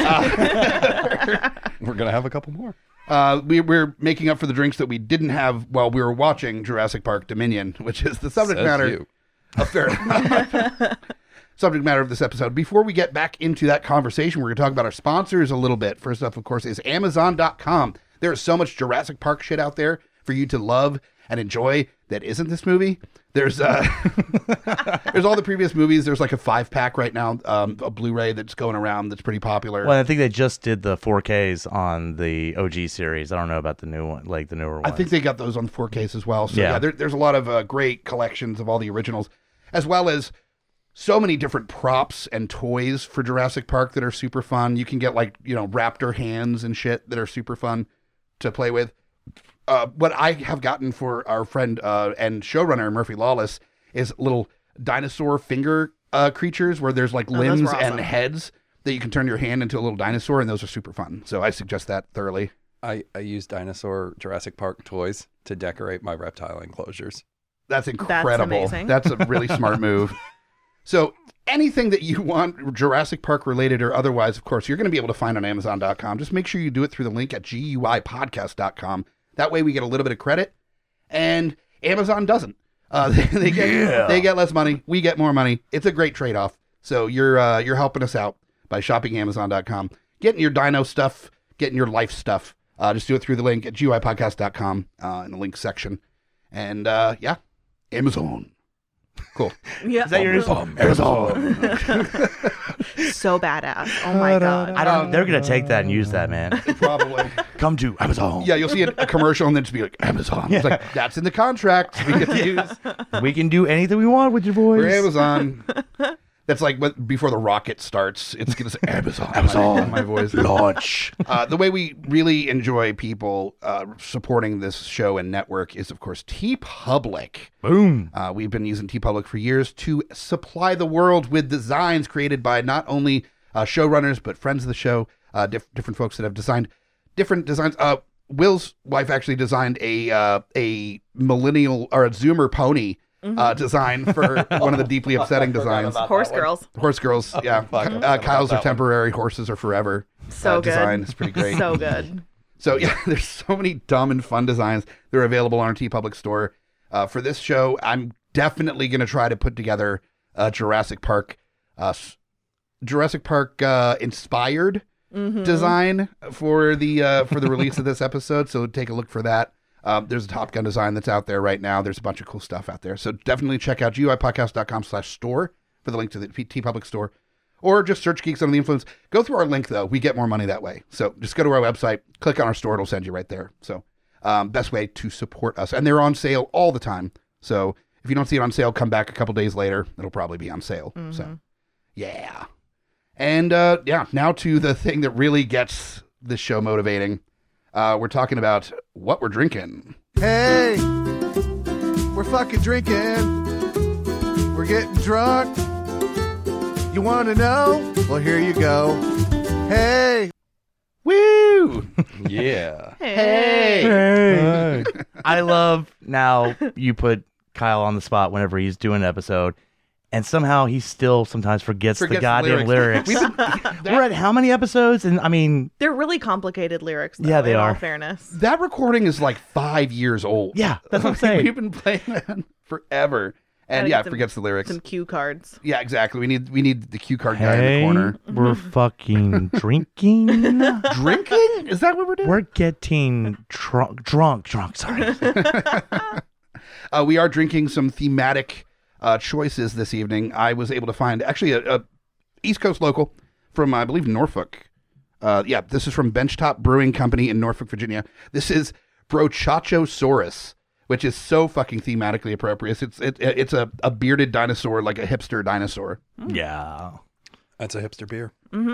Uh, We're going to have a couple more. Uh, we, we're making up for the drinks that we didn't have while we were watching Jurassic Park Dominion, which is the subject Says matter you. of fair subject matter of this episode. Before we get back into that conversation, we're going to talk about our sponsors a little bit. First up, of course, is Amazon dot com. There is so much Jurassic Park shit out there for you to love and enjoy that isn't this movie. There's uh, there's all the previous movies. There's like a five pack right now, um, a Blu-ray that's going around that's pretty popular. Well, I think they just did the four Ks on the O G series. I don't know about the new one, like the newer one. I think they got those on the four Ks as well. So yeah, Yeah. there, there's a lot of uh, great collections of all the originals, as well as so many different props and toys for Jurassic Park that are super fun. You can get like, you know, raptor hands and shit that are super fun to play with. Uh, what I have gotten for our friend uh, and showrunner Murphy Lawless is little dinosaur finger uh, creatures where there's like Oh, those limbs were awesome. and heads that you can turn your hand into a little dinosaur, and those are super fun. So I suggest that thoroughly. I, I use dinosaur Jurassic Park toys to decorate my reptile enclosures. That's incredible. amazing. That's a really smart move. So anything that you want Jurassic Park related or otherwise, of course, you're going to be able to find on Amazon dot com. Just make sure you do it through the link at G U I podcast dot com. That way we get a little bit of credit, and Amazon doesn't. Uh, they, they get Yeah. they get less money. We get more money. It's a great trade-off. So you're uh, you're helping us out by shopping Amazon dot com, getting your dino stuff, getting your life stuff. Uh, just do it through the link at G U I podcast dot com uh, in the link section. And uh, yeah, Amazon. Cool. Yeah. Is that your new Bum, Amazon. So badass. Oh my god. I don't. They're gonna take that and use that, man. Probably. Come to Amazon. Yeah, you'll see a, a commercial and then just be like, Amazon. It's like, that's in the contract. We get to use We can do anything we want with your voice. for Amazon. That's like what, before the rocket starts, it's going to say Amazon. Amazon. My, my voice. Launch. Uh, the way we really enjoy people uh, supporting this show and network is, of course, TeePublic. Boom. Uh, we've been using TeePublic for years to supply the world with designs created by not only uh, showrunners, but friends of the show, uh, diff- different folks that have designed different designs. Uh, Will's wife actually designed a uh, a millennial or a Zoomer pony uh, design for one of the deeply upsetting designs. Horse girls. Horse girls, yeah. Uh, Kyle's are temporary, horses are forever. So uh, design good. is pretty great. So good. So yeah, there's so many dumb and fun designs. They're available on our TeePublic store. Uh, for this show, I'm definitely going to try to put together a Jurassic Park, uh, s- Jurassic Park uh, inspired Mm-hmm. design for the uh, for the release of this episode. So take a look for that. Um, there's a Top Gun design that's out there right now. There's a bunch of cool stuff out there. So definitely check out G U I podcast dot com slash store for the link to the TeePublic store. Or just search Geeks Under the Influence. Go through our link, though. We get more money that way. So just go to our website, click on our store. It'll send you right there. So um, best way to support us. And they're on sale all the time. So if you don't see it on sale, come back a couple days later. It'll probably be on sale. Mm-hmm. So yeah. And uh, yeah, now to the thing that really gets this show motivating. Uh, we're talking about what we're drinking. Hey, we're fucking drinking. We're getting drunk. You want to know? Well, here you go. Hey. Woo! you. Yeah. Hey. Hey. I love now you put Kyle on the spot whenever he's doing an episode, and somehow he still sometimes forgets, Forgets the goddamn the lyrics. lyrics. We've been- We're at how many episodes? And I mean, They're really complicated lyrics, though, Yeah, they in all are. fairness. That recording is like five years old. yeah, that's what I'm saying. We've been playing that forever. And Gotta yeah, get some- forgets the lyrics. Some cue cards. Yeah, exactly. We need we need the cue card guy in Hey, the corner. we're fucking drinking. Drinking? Is that what we're doing? We're getting drunk, drunk, drunk. Sorry. Uh, we are drinking some thematic uh, choices this evening. I was able to find actually a, a East Coast local from, I believe, Norfolk. Uh, yeah, this is from Benchtop Brewing Company in Norfolk, Virginia. This is Brochachosaurus, which is so fucking thematically appropriate. It's it, it's a, a bearded dinosaur, like a hipster dinosaur. Yeah. That's a hipster beer.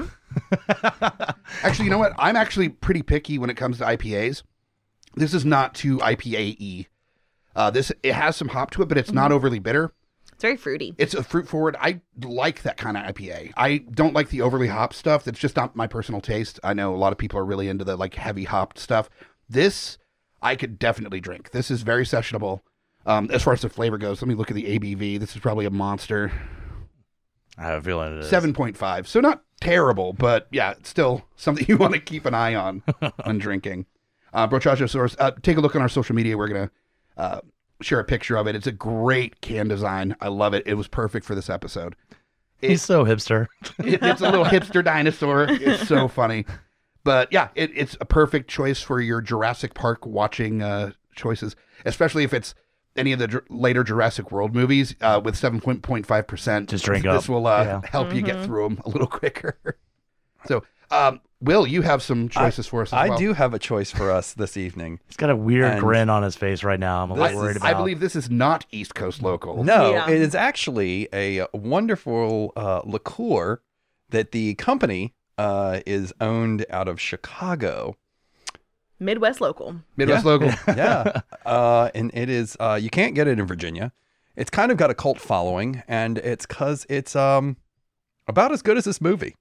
Actually, you know what? I'm actually pretty picky when it comes to I P As. This is not too I P A-y. Uh, this it has some hop to it, but it's not overly bitter. It's very fruity. It's a fruit forward. I like that kind of I P A. I don't like the overly hop stuff. That's just not my personal taste. I know a lot of people are really into the like heavy hopped stuff. This I could definitely drink. This is very sessionable. Um, as far as the flavor goes, let me look at the A B V. This is probably a monster. I have a feeling it is. seven point five. So not terrible, but yeah, it's still something you want to keep an eye on when drinking. Uh, Brochachosaurus, uh, take a look on our social media. We're going to uh, share a picture of it. It's a great can design. I love it. It was perfect for this episode. It, He's so hipster. it, it's a little hipster dinosaur. It's so funny. But yeah, it, it's a perfect choice for your Jurassic Park watching uh, choices, especially if it's any of the Jur- later Jurassic World movies uh, with seven point five percent. Just drink This up. will uh, Yeah. help you get through them a little quicker. So, um, Will, you have some choices for us as I well. do have a choice for us this evening. He's got a weird And grin on his face right now. I'm a This little worried is- about. I believe this is not East Coast local. No, Yeah. it is actually a wonderful uh, liqueur that the company uh, is owned out of Chicago. Midwest local. Midwest Yeah. local. Yeah, uh, and it is. Uh, you can't get it in Virginia. It's kind of got a cult following, and it's because it's um about as good as this movie.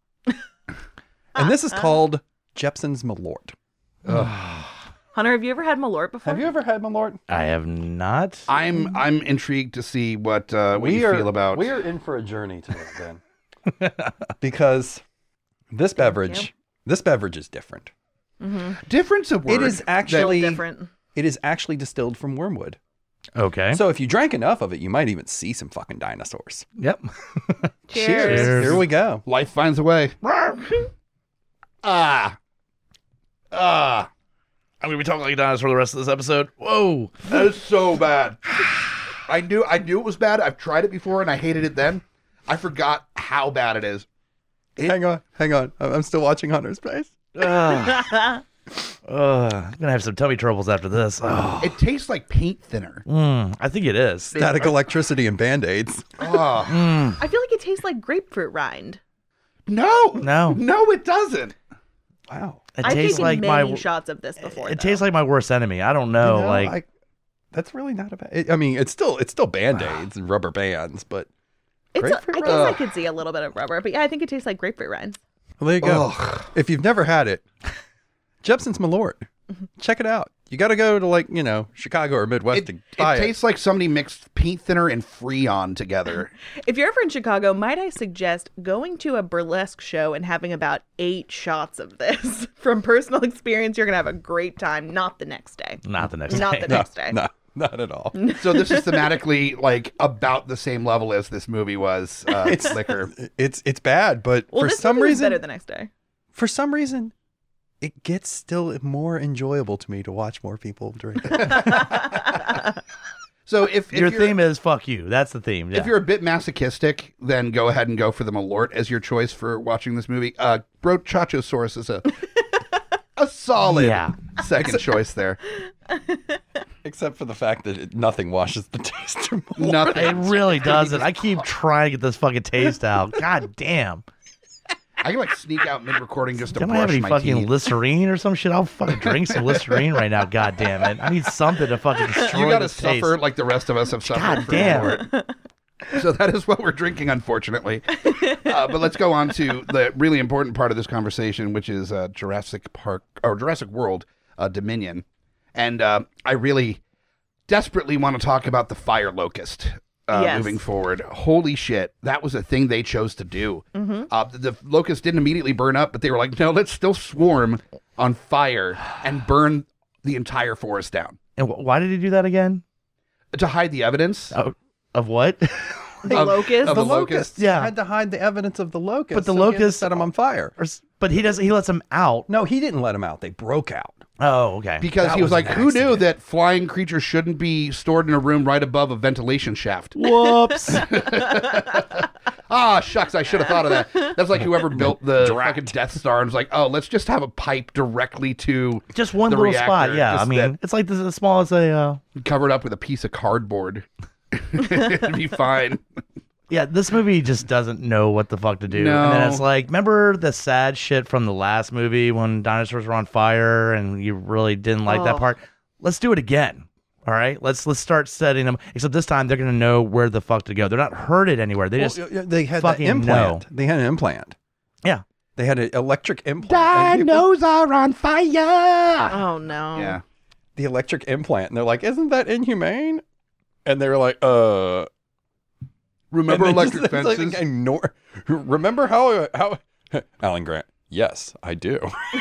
And this is called Jepson's Malort. Hunter, have you ever had Malort before? Have you ever had Malort? I have not. I'm I'm intrigued to see what uh, what we you are, feel about. We are in for a journey today, Ben, because this beverage, this beverage is different. Difference of word. It is actually different. It is actually distilled from wormwood. Okay. So if you drank enough of it, you might even see some fucking dinosaurs. Yep. Cheers. Cheers. Here we go. Life finds a way. ah. Ah. I'm gonna be talking like a dinosaur the rest of this episode. Whoa. That is so bad. I knew I knew it was bad. I've tried it before and I hated it then. I forgot how bad it is. hang on, hang on. I- I'm still watching Hunter's face. Ugh. Ugh. I'm gonna have some tummy troubles after this. Oh. It tastes like paint thinner. Mm, I think it is. Static electricity and band-aids. Oh. Mm. I feel like it tastes like grapefruit rind. No. No. No, it doesn't. Wow. It I've tastes taken like many my. shots of this before. It though. tastes like my worst enemy. I don't know. You know, like I- that's really not a bad. It, I mean, it's still it's still band-aids and rubber bands, but It's a, grapefruit I guess rind. I could see a little bit of rubber, but yeah, I think it tastes like grapefruit rinds. Well, there you go. Ugh. If you've never had it, Jepson's Malort, check it out. You got to go to like you know Chicago or Midwest It, to it buy it. tastes like somebody mixed paint thinner and Freon together. If you're ever in Chicago, might I suggest going to a burlesque show and having about eight shots of this? From personal experience, you're gonna have a great time. Not the next day. not the next Not day. the no, next day. no, not at all. So this is thematically like about the same level as this movie was. Uh, It's liquor. It's it's bad, but Well, for this some movie was reason, better the next day. for some reason, it gets still more enjoyable to me to watch more people drink it. So if, if Your you're, theme is fuck you. That's the theme. Yeah. if you're a bit masochistic, then go ahead and go for the Malort as your choice for watching this movie. Uh, Brochachosaurus is a a solid Yeah. second choice there. Except for the fact that it, nothing washes the taste of Malort. it Nothing. really doesn't. I keep trying to get this fucking taste out. God damn. I can like sneak out mid recording just to Don't I have brush any my fucking teeth. Listerine or some shit? I'll fucking drink some Listerine right now. God damn it. I need something to fucking destroy You got to this taste. suffer like the rest of us have suffered. God for damn. Malort. So that is what we're drinking, unfortunately. Uh, but let's go on to the really important part of this conversation, which is uh, Jurassic Park or Jurassic World uh, Dominion. And uh, I really desperately want to talk about the fire locust uh, Yes. moving forward. Holy shit, that was a thing they chose to do. Mm-hmm. Uh, the, the locust didn't immediately burn up, but they were like, no, let's still swarm on fire and burn the entire forest down And wh- why did he do that again? to hide the evidence. Oh, of what? The Of- locust. of The the locusts Yeah. had to hide the evidence of the locusts. But the so he had to locusts- set them on fire. Or s- but he doesn't. He lets him out. No, he didn't let them out. They broke out. Oh, okay. Because That he was, was like, an who knew accident. that flying creatures shouldn't be stored in a room right above a ventilation shaft? Whoops. Ah, shucks, I should have thought of that. That's like whoever built the fucking Death Star and was like, oh, let's just have a pipe directly to Just one the little reactor, spot. Yeah. I just mean, that- it's like this as small as a. Uh, covered up with a piece of cardboard. It'd be fine. Yeah, this movie just doesn't know what the fuck to do. And then No. it's like, remember the sad shit from the last movie when dinosaurs were on fire and you really didn't like that Oh. part? Let's do it again. All right, let's let's start setting them. Except this time they're gonna know where the fuck to go. They're not hurted anywhere. They just Well, y- y- they had that fucking implant. know. They had an implant. Yeah. They had an electric implant. and it was- Dinos are on fire. Oh no. Yeah. The electric implant. And they're like, isn't that inhumane? And they were like, uh. Remember and they electric just, like, fences? ignore, remember how, how, Alan Grant. Yes, I do.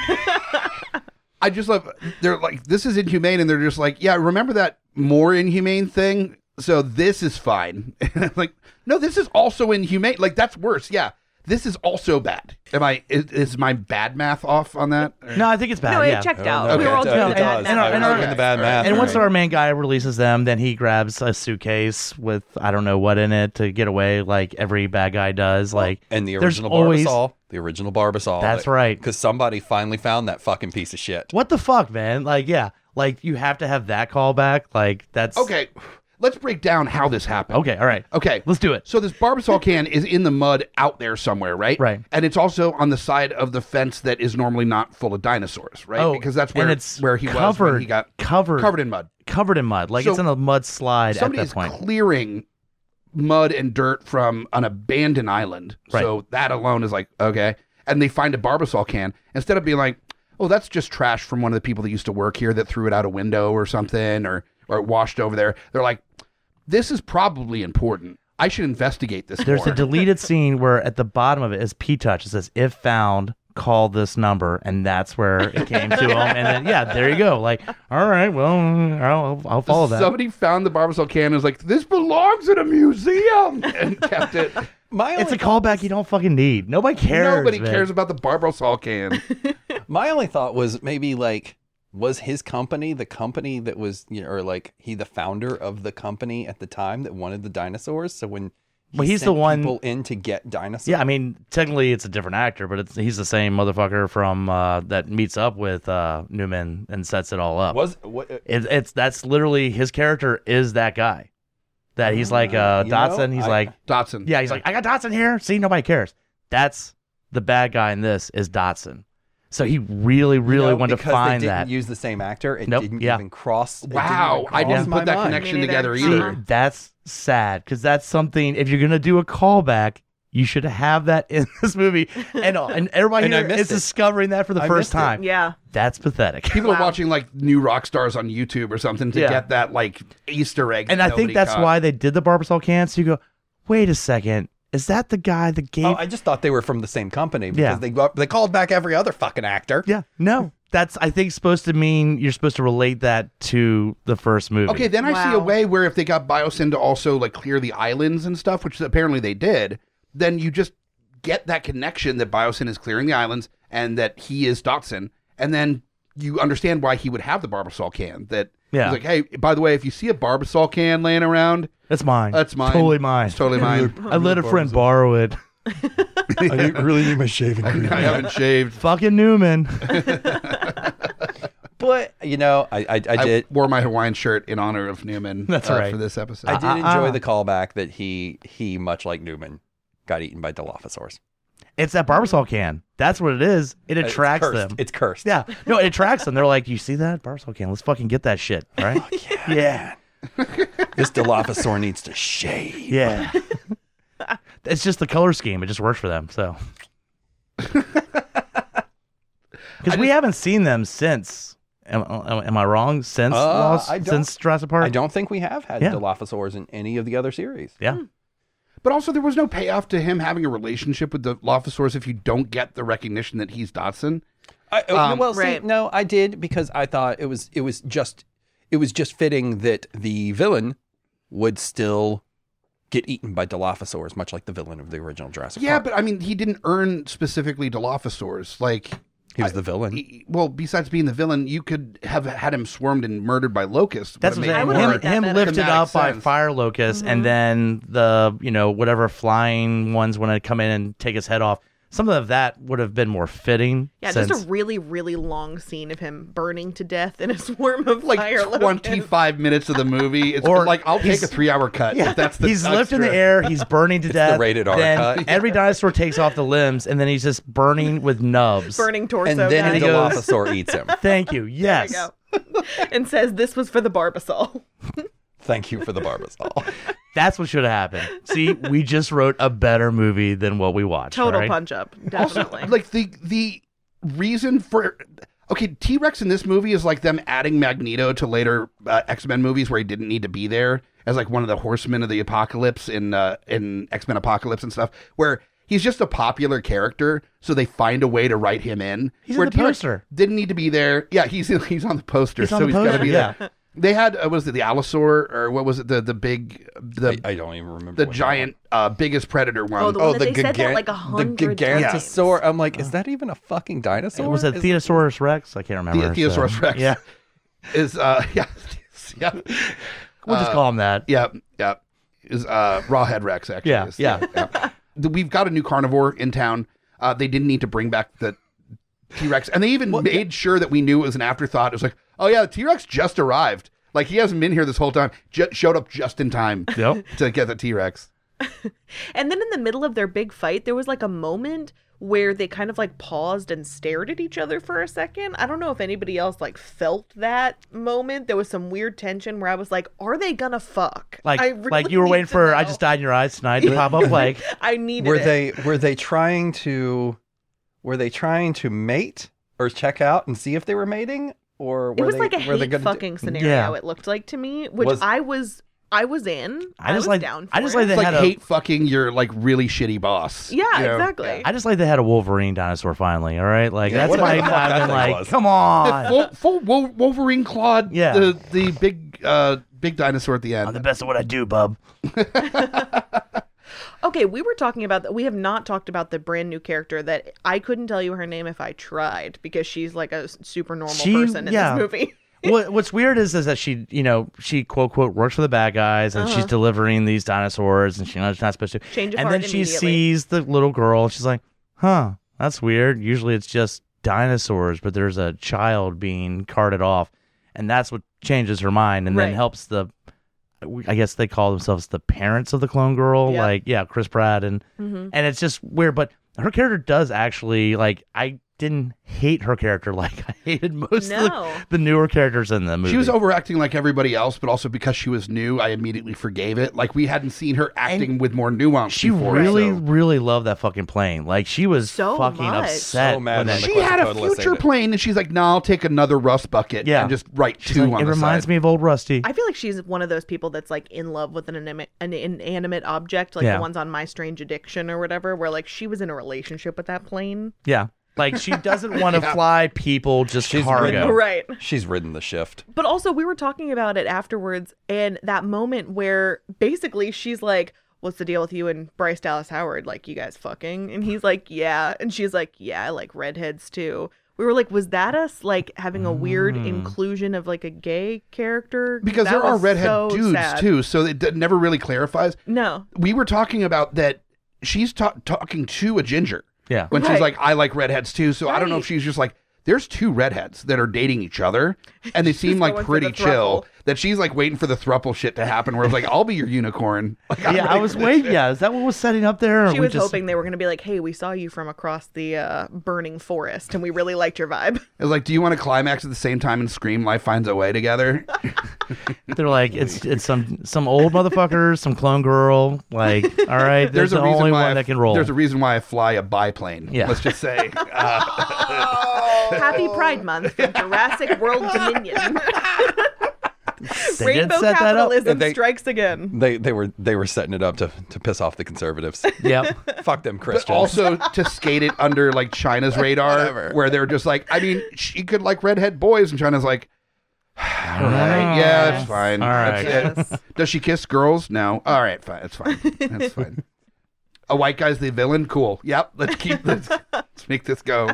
I just love, they're like, this is inhumane. And they're just like, yeah, remember that more inhumane thing? So this is fine. And I'm like, no, this is also inhumane. Like, that's worse. Yeah. This is also bad. Am I, is, is my bad math off on that? Or- no, I think it's bad. No, it yeah. checked Oh, out. no, we okay, were all it doing does. the bad And our- math. and our- Okay, the bad math. And once right. our main guy releases them, then he grabs a suitcase with I don't know what in it to get away, like every bad guy does. Like, And the there's original always- Barbasol. The original Barbasol. That's right. Because somebody finally found that fucking piece of shit. what the fuck, man? Like, yeah, like you have to have that callback. Like, that's Okay. Let's break down how this happened. Okay, all right. Okay. Let's do it. So this Barbasol can is in the mud out there somewhere, right? Right. And it's also on the side of the fence that is normally not full of dinosaurs, right? Oh, because that's where and it's where he was covered, when he got covered, covered in mud. covered in mud. Like So it's in a mud slide at Somebody that is point. clearing mud and dirt from an abandoned island. Right. So that alone is like, okay. And they find a Barbasol can. Instead of being like, oh, that's just trash from one of the people that used to work here that threw it out a window or something or or it washed over there. They're like, this is probably important. I should investigate this There's more. a deleted scene where at the bottom of it is P-Touch. It says, if found, call this number. And that's where it came to him. And then, yeah, there you go. Like, all right, well, I'll, I'll follow that. Somebody found the Barbasol can and was like, this belongs in a museum and kept it. My It's only a callback you don't fucking need. Nobody cares. Nobody man. cares about the Barbasol can. My only thought was maybe like, was his company the company that was, you know, or like he the founder of the company at the time that wanted the dinosaurs? So when he Well, he's the sent one- people in to get dinosaurs. Yeah, I mean, technically it's a different actor, but it's he's the same motherfucker from uh, that meets up with uh, Newman and sets it all up. Was what? It, it's that's literally his character is that guy. That he's like uh, You know, Dotson. he's I- like Dotson. yeah. He's like I got Dotson here. See, nobody cares. That's the bad guy in this is Dotson. So he really, really You know, wanted to because find they didn't that. use the same actor. It Nope, didn't yeah. even cross. it didn't Wow, even I cross didn't my put that mind. connection Me neither. together See, either. that's sad because that's something. If you're gonna do a callback, you should have that in this movie, and and everybody And I here missed is it. discovering that for the I first missed it. time. Yeah. That's pathetic. People are Wow. watching like new rock stars on YouTube or something to Yeah. get that like Easter egg. And that I think nobody that's caught. why they did the Barbasol can. So you go, wait a second, is that the guy that gave? Oh, I just thought they were from the same company because Yeah. they go- they called back every other fucking actor. yeah, no, that's I think supposed to mean you're supposed to relate that to the first movie. Okay, then I see a Wow. way where if they got Biosyn to also like clear the islands and stuff, which apparently they did, then you just get that connection that Biosyn is clearing the islands and that he is Dotson, and then you understand why he would have the Barbasol can. That Yeah. he's like, hey, by the way, if you see a Barbasol can laying around, that's mine. that's mine. Totally mine. It's totally mine. I let a friend borrow it. I really need my shaving cream. I haven't shaved. Fucking Newman. But you know, I I, I I did wore my Hawaiian shirt in honor of Newman. That's uh, right. for this episode. I did Uh, uh, enjoy uh. the callback that he he much like Newman got eaten by Dilophosaurs. It's that Barbasol can. That's what it is. It It's attracts cursed. them. It's cursed. Yeah. No, it attracts them. They're like, you see that Barbasol can? Let's fucking get that shit. All right. yeah. This Dilophosaur needs to shave. Yeah. It's just the color scheme. It just works for them. So, because we haven't seen them since. Am, am, am I wrong? Since Uh, Lost, I don't- since Jurassic Park? I don't think we have had Yeah. Dilophosaurs in any of the other series. Yeah. But also, there was no payoff to him having a relationship with the Dilophosaurs if you don't get the recognition that he's Dotson. I, Um, well, see, right. no, I did because I thought it was it was just it was just fitting that the villain would still get eaten by Dilophosaurs, much like the villain of the original Jurassic Yeah, Park. but I mean, he didn't earn specifically Dilophosaurs. Like, He was the villain. he- well, besides being the villain, you could have had him swarmed and murdered by locusts. That's Would what have I'm made saying. more Him, him better. lifted thematic up by sense. fire locusts, and then the you know whatever flying ones when they come in and take his head off. Something of that would have been more fitting. Yeah, since, just a really, really long scene of him burning to death in a swarm of like fire locusts. twenty-five minutes of the movie. It's Or like, I'll take he's- a three-hour cut. Yeah, if that's the he's lifting the extra. air, he's burning to death. rated R then cut. Every dinosaur takes off the limbs, and then he's just burning with nubs. Burning torso. And then guy. a Dilophosaur eats him. Thank you. Yes. There you go. And says this was for the Barbasol. Thank you for the Barbasol. That's what should have happened. See, we just wrote a better movie than what we watched. Total right? punch up. Also, Definitely. like the the reason for okay, T-Rex in this movie is like them adding Magneto to later uh, X-Men movies where he didn't need to be there as like one of the horsemen of the apocalypse in uh, in X-Men Apocalypse and stuff, where he's just a popular character, so they find a way to write him in. He's in where the T-Rex poster. Didn't need to be there. Yeah, he's he's on the poster, He's on so the he's got to poster, be yeah. there. They had uh, what was it the Allosaur or what was it the the big the I, I don't even remember the what giant uh, biggest predator one. Oh, the one that they said that like a the hundred Gigantosaur. I'm like, is that even a fucking dinosaur? Was it Is- Theosaurus Rex? I can't the remember. Theosaurus so- Rex. Yeah. is uh yeah yeah. We'll just Uh, call him that. Yeah, yeah. Is uh Rawhead Rex actually. Yeah, is- yeah. yeah. The- We've got a new carnivore in town. Uh, they didn't need to bring back the T-Rex, and they even made sure that we knew it was an afterthought. It was like, oh yeah, the T-Rex just arrived. Like he hasn't been here this whole time. Ju- showed up just in time Yep. to get the T-Rex. And then in the middle of their big fight, there was like a moment where they kind of like paused and stared at each other for a second. I don't know if anybody else like felt that moment. There was some weird tension where I was like, are they gonna fuck? Like, I really like you were need waiting to for "I know. Just Died in Your Eyes Tonight" to pop up. Like, I needed were it. they were they trying to were they trying to mate or check out and see if they were mating, or were It was they like a were they hate gonna fucking do- scenario. Yeah. It looked like to me, which Was- I was I was in. I just was like- down. For I just it. like It's They like had a- hate fucking your like really shitty boss. Yeah, you know? exactly. I just like they had a Wolverine dinosaur finally. All right, like Yeah, that's whatever why the fuck I've that been thing like, was. come The on, full, full Wol- Wolverine clawed Yeah. the the big uh big dinosaur at the end. I'm the best at what I do, bub. Okay, we were talking about that. We have not talked about the brand new character that I couldn't tell you her name if I tried because she's like a s- super normal She- person in yeah. this movie. what What's weird is is that she, you know, she quote quote works for the bad guys, and she's delivering these dinosaurs, and she's not, she's not supposed to. Change of and heart then she immediately. sees the little girl, and she's like, "Huh, that's weird. Usually it's just dinosaurs, but there's a child being carted off," and that's what changes her mind, and then Right. helps the. I guess they call themselves the parents of the clone girl, Yep. like yeah, Chris Pratt, and Mhm. and it's just weird. But her character does actually like I didn't hate her character like I hated most of No. the, the newer characters in the movie. She was overacting like everybody else, but also because she was new, I immediately forgave it. Like we hadn't seen her acting with more nuance. She before, really, so- really loved that fucking plane. Like she was So fucking much. upset. So mad when when that- the She had a Quetzalcoatl future saved it. plane, and she's like, "No, I'll take another rust bucket Yeah. and just write She's two like, on it the reminds side." me of old Rusty. I feel like she's one of those people that's like in love with an inanimate, an inanimate object, like Yeah. the ones on My Strange Addiction or whatever, where like she was in a relationship with that plane. yeah, like she doesn't want to Yeah. fly people, just She's cargo. really- Right. She's ridden the shift. But also, we were talking about it afterwards, and that moment where basically she's like, "What's the deal with you and Bryce Dallas Howard? Like, you guys fucking?" And he's like, "Yeah." And she's like, "Yeah, I like redheads too." We were like, was that us like having a weird inclusion of like a gay character? because That there are was redhead so dudes sad. too, so it d- never really clarifies. No. We were talking about that. She's ta- talking to a ginger Yeah. when Right. she's like, "I like redheads too." So I don't know if Right. she's just like, there's two redheads that are dating each other, and they seem like going for pretty the chill. throuple. That she's like waiting for the thruple shit to happen. Where it's like, I'll be your unicorn. Like, I'm Yeah, I ready was for this waiting. shit. Yeah, is that what was setting up there? or She we was just, hoping they were going to be like, hey, we saw you from across the uh, burning forest, and we really liked your vibe. It was like, do you want to climax at the same time and scream "Life Finds a Way" together? They're like, it's it's some some old motherfucker, some clone girl. Like, all right, there's, the only why one I- that can roll. There's a reason why I fly a biplane. Yeah. Let's just say. Uh, Happy Pride Month from Jurassic World Dominion. They did Rainbow set that up. capitalism They- strikes again. They they were they were setting it up to to piss off the conservatives. Yep. Fuck them but Christians. also to skate it under like China's radar, Whatever. where they're just like, I mean, she could like redhead boys, and China's like, all right, yeah, that's fine. All right. That's it. Does she kiss girls? No. All right, fine. It's fine. That's fine. A white guy's the villain. Cool. Yep. Let's keep let's, let's make this go.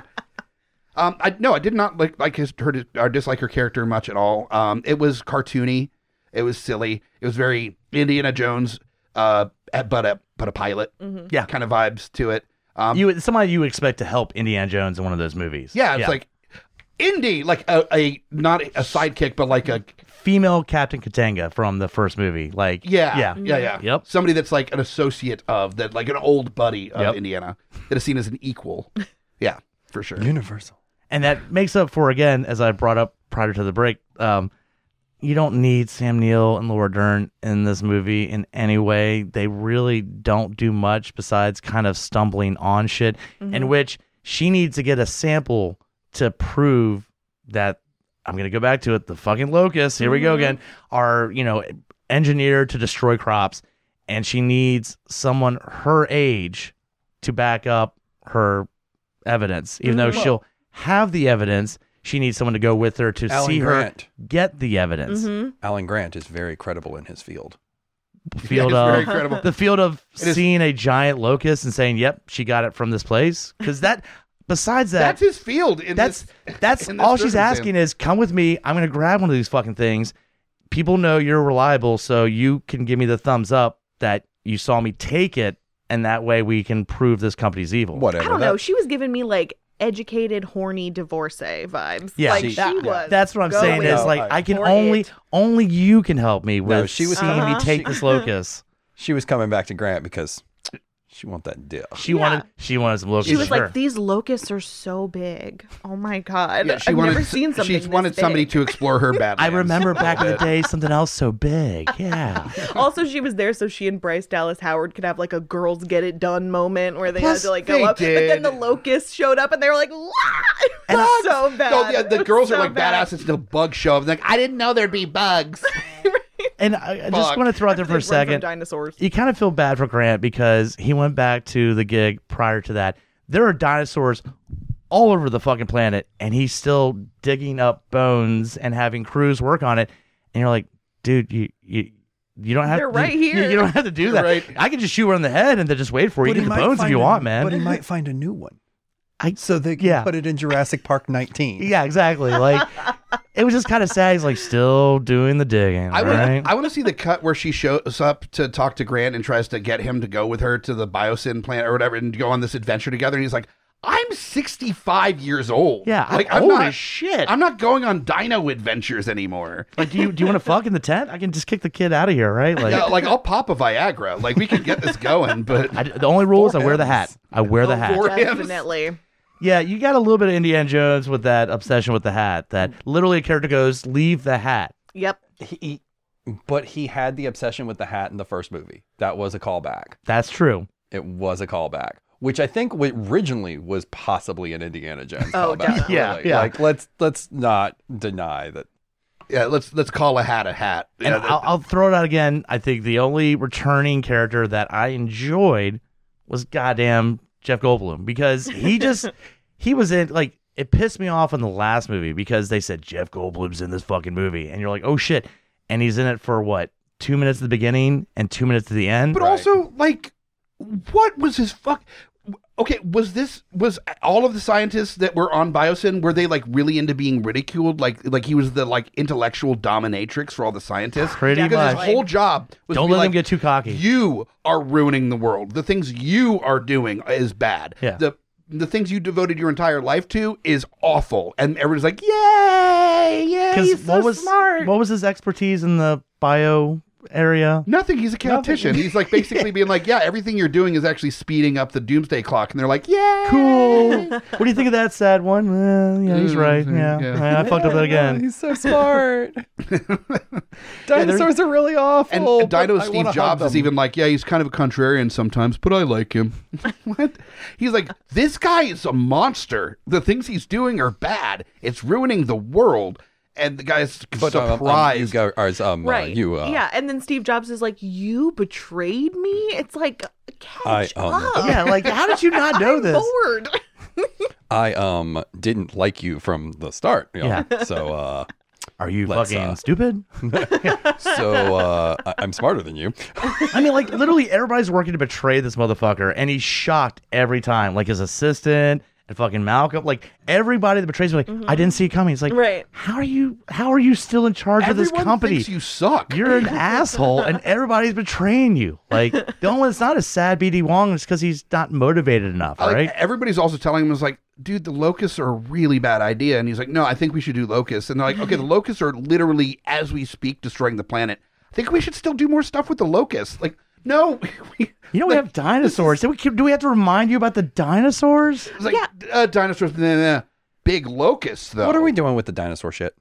Um, I no, I did not like like his her or dislike her character much at all. Um, it was cartoony. It was silly. It was very Indiana Jones, uh, but a but a pilot, Yeah. kind of vibes to it. Um, You somebody you expect to help Indiana Jones in one of those movies. yeah, it's like Indy, like a, a not a sidekick, but like a female Captain Katanga from the first movie. Like, yeah, yeah, yeah, yeah. Yep. Somebody that's like an associate of that, like an old buddy of Yep. Indiana that is seen as an equal. Yeah, for sure. Universal. And that makes up for, again, as I brought up prior to the break, um, you don't need Sam Neill and Laura Dern in this movie in any way. They really don't do much besides kind of stumbling on shit, in which she needs to get a sample to prove that, I'm going to go back to it, the fucking locusts, here we go again, are, you know, engineered to destroy crops. And she needs someone her age to back up her evidence, even though she'll have the evidence. She needs someone to go with her to Alan see Grant. her get the evidence. Mm-hmm. Alan Grant is very credible in his field. Field Yeah, it's very of credible. the field of It is- seeing a giant locust and saying, "Yep, she got it from this place." Because that, besides that, That's his field. In that's this, that's in this all she's circumstance. asking is, "Come with me. I'm going to grab one of these fucking things. People know you're reliable, so you can give me the thumbs up that you saw me take it, and that way we can prove this company's evil." Whatever. I don't that- know. She was giving me like educated, horny divorcee vibes. Yeah, like she- she, that- was. That's what I'm saying. going Is like No, I can for only it. only you can help me with No, she was- seeing Uh-huh. me take this locust. She was coming back to Grant because she want that deal. She Yeah. wanted she wanted some locusts. She was sure. like, these locusts are so big. Oh my god! Yeah, she I've wanted. never seen something. She wanted this somebody big. to explore her bad. I remember back in the day something else so big. Yeah. Also, she was there so she and Bryce Dallas Howard could have like a girls get it done moment where they Plus, had to like they go up. But then did. the locusts showed up and they were like, "Wah!" And It's so bad. No, yeah, the girls So are like bad. badass until bugs show up. Like, I didn't know there'd be bugs. And I, I just Fuck. want to throw out there They for run a from second. dinosaurs. You kind of feel bad for Grant because he went back to the gig prior to that. There are dinosaurs all over the fucking planet, and he's still digging up bones and having crews work on it. And you're like, dude, you you, you don't have They're to, right you- here. You, don't have to do that. right. I can just shoot her in the head and then just wait for you. But Eat he the might bones if find you a- want, man. But he might find a new one. I, So they can Yeah. put it in Jurassic Park nineteen. yeah, exactly. Like it was just kind of sad. He's like still doing the digging. I want. right? I want to see the cut where she shows up to talk to Grant and tries to get him to go with her to the biosyn plant or whatever, and go on this adventure together. And he's like, "I'm sixty-five years old. Yeah, like I'm I'm old not. as shit. I'm not going on dino adventures anymore. Like, do you do you want to fuck in the tent? I can just kick the kid out of here, right? Like, Yeah, like I'll pop a Viagra. Like we can get this going, but I, the only rule is I wear the hymns. hat. I wear the Oh, hat. for hymns. Definitely. Yeah, you got a little bit of Indiana Jones with that obsession with the hat. That literally a character goes, "Leave the hat." Yep. He, but he had the obsession with the hat in the first movie. That was a callback. That's true. It was a callback, which I think wa- originally was possibly an Indiana Jones Oh, callback. definitely. Yeah, really. yeah. Like let's let's not deny that. yeah, let's let's call a hat a hat. And Yeah, that- I'll, I'll throw it out again. I think the only returning character that I enjoyed was goddamn Jeff Goldblum, because he just he was in, like, it pissed me off in the last movie because they said Jeff Goldblum's in this fucking movie, and you're like, oh shit, and he's in it for what, two minutes at the beginning and two minutes at the end. But also, like, what was his fuck? Okay, was this was all of the scientists that were on Biosyn, were they like really into being ridiculed? Like, like he was the like intellectual dominatrix for all the scientists. Pretty because much. his whole job was Don't to be let like, him get too cocky. You are ruining the world. The things you are doing is bad. Yeah. The the things you devoted your entire life to is awful, and everyone's like, "Yay, yeah, he's so what was smart." what was his expertise in the bio area? Nothing. He's a chaotician. Nothing. He's like basically being like, "Yeah, everything you're doing is actually speeding up the doomsday clock," and they're like, "Yeah, Cool. What do you think of that sad one? Well, yeah, he's right. Yeah, Yeah. I, I fucked up that again. He's so smart. Dinosaurs are really awful. And but Dino I Steve wanna hug Jobs is them. even like, yeah, he's kind of a contrarian sometimes, but I like him. What? He's like, this guy is a monster. The things he's doing are bad. It's ruining the world. And the guy's But, um, um, surprised. you guys, um, uh, Right. you, uh, yeah. And then Steve Jobs is like, you betrayed me? It's like, catch I, um, up. Yeah, like how did you not know I'm this? bored. I um didn't like you from the start. You know? Yeah. So, uh, Are you Let's, fucking uh, stupid? so uh, I- I'm smarter than you. I mean, like literally everybody's working to betray this motherfucker, and he's shocked every time. Like his assistant and fucking Malcolm, like everybody that betrays him, like I didn't see it coming. It's like, Right. how are you? How are you still in charge of Everyone this company? thinks you suck. You're an asshole, and everybody's betraying you. Like the only one that's not as sad, B D Wong, is because he's not motivated enough, Like, right? everybody's also telling him, is like, dude, the locusts are a really bad idea. And he's like, no, I think we should do locusts. And they're like, okay, the locusts are literally, as we speak, destroying the planet. I think we should still do more stuff with the locusts. Like, no. we, You know we have dinosaurs. Do we, do we have to remind you about the dinosaurs? It's like, uh, dinosaurs, nah, nah, nah. Big locusts, though. What are we doing with the dinosaur shit?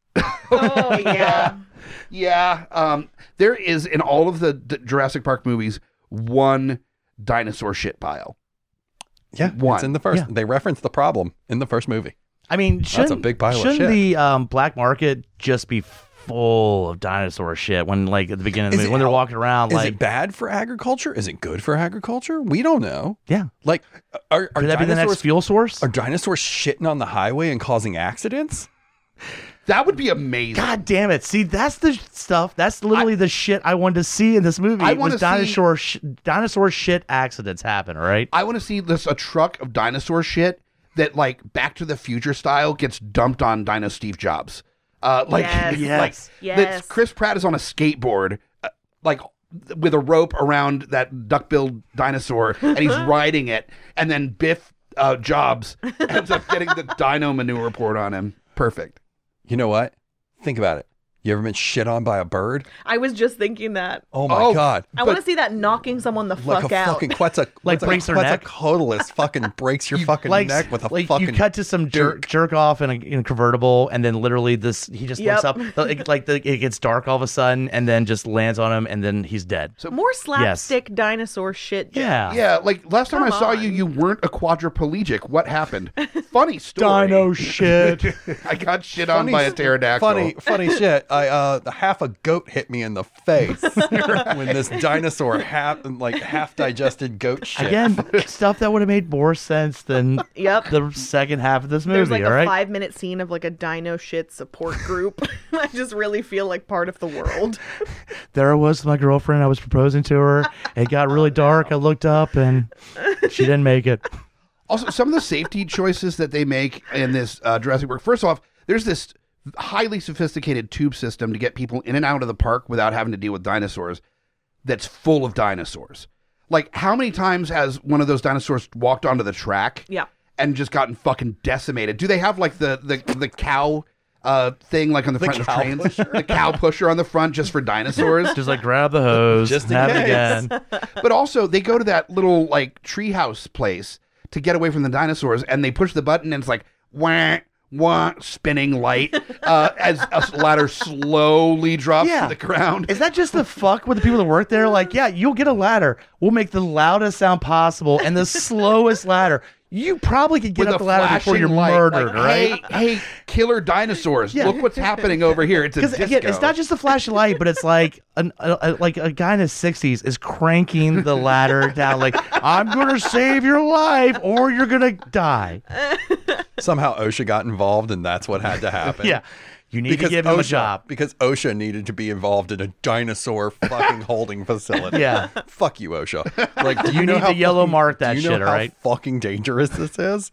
Oh, yeah. Yeah. Um, there is, in all of the D- Jurassic Park movies, one dinosaur shit pile. Yeah, One. it's in the first. Yeah. They reference the problem in the first movie. I mean, shouldn't, a big pile of shouldn't shit. the um, black market just be full of dinosaur shit when, like, at the beginning of the Is movie, it- when they're walking around, Is like, it bad for agriculture? Is it good for agriculture? We don't know. yeah, Like, are, are could that be the next dinosaurs fuel source? are dinosaurs shitting on the highway and causing accidents? That would be amazing. God damn it! See, that's the stuff. That's literally the shit I wanted to see in this movie. I It wanna was see- dinosaur sh- dinosaur shit accidents happen. All right. I want to see this a truck of dinosaur shit that, like, Back to the Future style, gets dumped on Dino Steve Jobs. Uh, like, Yes. Yes. like Yes. that Chris Pratt is on a skateboard, uh, like with a rope around that duck-billed dinosaur, and he's riding it, and then Biff uh, Jobs ends up getting the dino manure poured on him. Perfect. You know what? Think about it. You ever been shit on by a bird? I was just thinking that. Oh my Oh, god! I want to see that knocking someone the Like fuck a out. fucking Quetzal, Like breaks their neck? Quetzalcoatlus fucking breaks your fucking Like, neck with a like fucking. you cut to some jerk, Duke. jerk off in a, in a convertible, and then literally this he just Yep. looks up, like, like the, it gets dark all of a sudden, and then just lands on him, and then he's dead. More slapstick dinosaur shit. Jeff. Yeah. Yeah, like last time I Come saw on. you, you weren't a quadriplegic. What happened? Funny story. Dino shit. I got shit on by a pterodactyl. Funny, funny shit. I uh, the half a goat hit me in the face when this dinosaur half, like half digested goat shit. Again, stuff that would have made more sense than Yep. the second half of this movie. There's like all a right. five minute scene of like a dino shit support group. I just really feel like part of the world. There was my girlfriend. I was proposing to her. It got really dark. I looked up and she didn't make it. Also, some of the safety choices that they make in this uh, Jurassic Park. First off, there's this highly sophisticated tube system to get people in and out of the park without having to deal with dinosaurs. That's full of dinosaurs. Like, how many times has one of those dinosaurs walked onto the track? Yeah. And just gotten fucking decimated? Do they have like the the the cow uh, thing like on the, The front of cow trains? pusher? The cow pusher on the front just for dinosaurs. Just like grab the hose, Just in have it case. again. But also, they go to that little like treehouse place to get away from the dinosaurs, and they push the button, and it's like wah wah spinning light uh, as a ladder slowly drops Yeah. to the ground. Is that just the fuck with the people that work there? Like, yeah, you'll get a ladder. We'll make the loudest sound possible and the slowest ladder. You probably could get With up a the ladder before flashing you're light, murdered, like, right? Hey, hey, killer dinosaurs! Yeah. Look what's happening over here. It's a Because disco. again, it's not just a flashing light, but it's like an, a, a, like a guy in his sixties is cranking the ladder down. Like, I'm gonna save your life, or you're gonna die. Somehow OSHA got involved, and that's what had to happen. Yeah, you need to give him OSHA, a job. because OSHA needed to be involved in a dinosaur fucking holding facility. Yeah. Fuck you, OSHA. Like, do you, You know need how to yellow fucking- mark that do you shit, know all how right? fucking dangerous this is?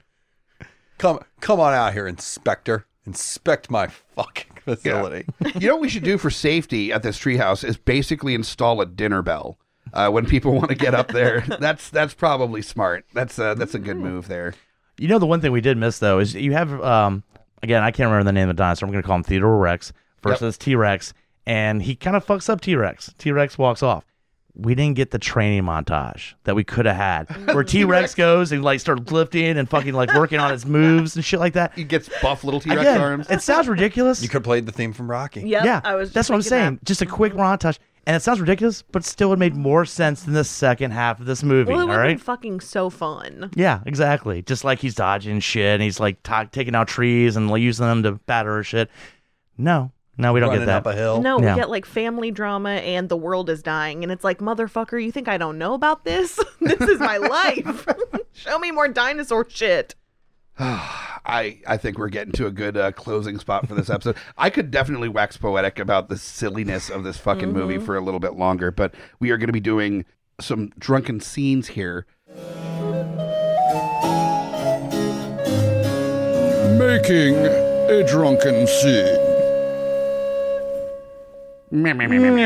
Come, come on out here, Inspector. Inspect my fucking facility. You know what we should do for safety at this treehouse is basically install a dinner bell. uh, when people want to get up there. That's that's probably smart. That's uh, that's a good move there. You know, the one thing we did miss, though, is you have, um, again, I can't remember the name of the dinosaur. I'm going to call him Theodore Rex versus yep. T-Rex. And he kind of fucks up T-Rex. T-Rex walks off. We didn't get the training montage that we could have had, where T-Rex goes and like starts lifting and fucking like working on its moves and shit like that. He gets buff little T-Rex Again, arms. It sounds ridiculous. You could have played the theme from Rocky. Yep, yeah, I was just that's what I'm saying. that. Just a quick montage. And it sounds ridiculous, but still it made more sense than the second half of this movie. Well, it all would have right? been fucking so fun. Yeah, exactly. Just like he's dodging shit and he's like t- taking out trees and like, using them to batter shit. No, no, we don't Running get that. up a hill. No, we Yeah. get like family drama and the world is dying. And it's like, motherfucker, you think I don't know about this? This is my life. Show me more dinosaur shit. I I think we're getting to a good uh, closing spot for this episode. I could definitely wax poetic about the silliness of this fucking mm-hmm. movie for a little bit longer, but we are going to be doing some drunken scenes here. Making a drunken scene. Bring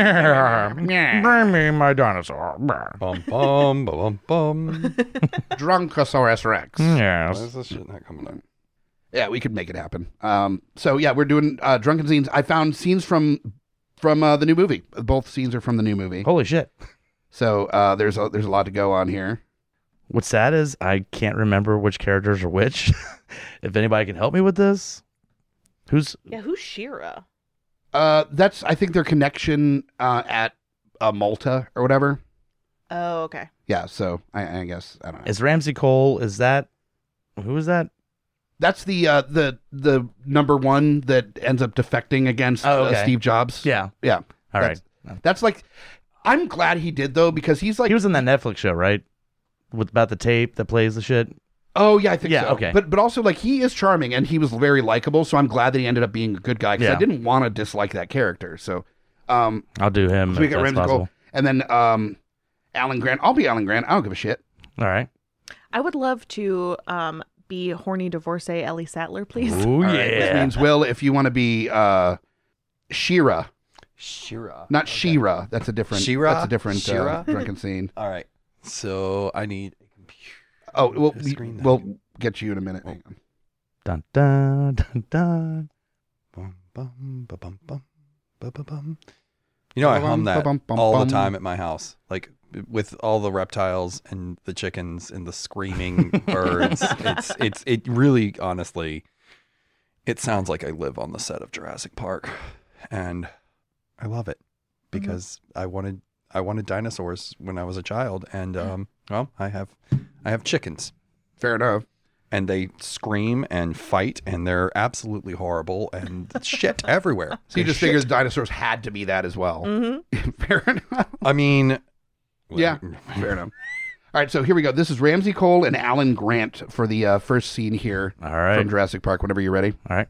me my dinosaur. Bum, bum, bum, bum. Drunkosaurus Rex. Yes. Why is this shit not coming on? Yeah, we could make it happen. Um, so yeah, we're doing uh, drunken scenes. I found scenes from from uh, the new movie. Both scenes are from the new movie. Holy shit! So uh, there's a, there's a lot to go on here. What's sad is I can't remember which characters are which. If anybody can help me with this, who's Yeah, who's She-Ra? Uh, that's I think their connection uh, at uh, Malta or whatever. Oh, okay. Yeah, so I, I guess I don't know. is Ramsey Cole? Is that who is that? That's the uh, the the number one that ends up defecting against Oh, okay. uh, Steve Jobs. Yeah. yeah. All that's, right. That's like, I'm glad he did though because he's like He was in that Netflix show, right? With about the tape that plays the shit. Oh yeah, I think Yeah, so. okay. But but also like he is charming and he was very likable, so I'm glad that he ended up being a good guy because Yeah. I didn't want to dislike that character. So um, I'll do him. so we if got that's Ramsey possible. Cole and then um, Alan Grant. I'll be Alan Grant. I don't give a shit. All right. I would love to um, be horny divorcee Ellie Sattler, please. Oh All yeah. right, which means Will, if you want to be uh, She-Ra, She-Ra. not She-Ra. That's a different. She-Ra? That's a different uh, She-Ra? drunken scene. All right. So I need a computer. Oh, well, A we, screen that we'll can- get you in a minute. Hang on. Dun dun dun dun. Bum, bum, ba, bum, bum, ba, ba, bum. You know, I hum that Ba-bum, ba-bum, all the bum. time at my house, like with all the reptiles and the chickens and the screaming birds. It's it's it really, honestly, it sounds like I live on the set of Jurassic Park, and I love it because I wanted I wanted dinosaurs when I was a child, and um, well, I have I have chickens. Fair enough. And they scream and fight, and they're absolutely horrible and shit everywhere. So you There's just figured shit. the dinosaurs had to be that as well. Mm-hmm. Fair enough. I mean, Yeah, fair enough. All right, so here we go. This is Ramsey Cole and Alan Grant for the uh, first scene here All right. from Jurassic Park. Whenever you're ready. All right.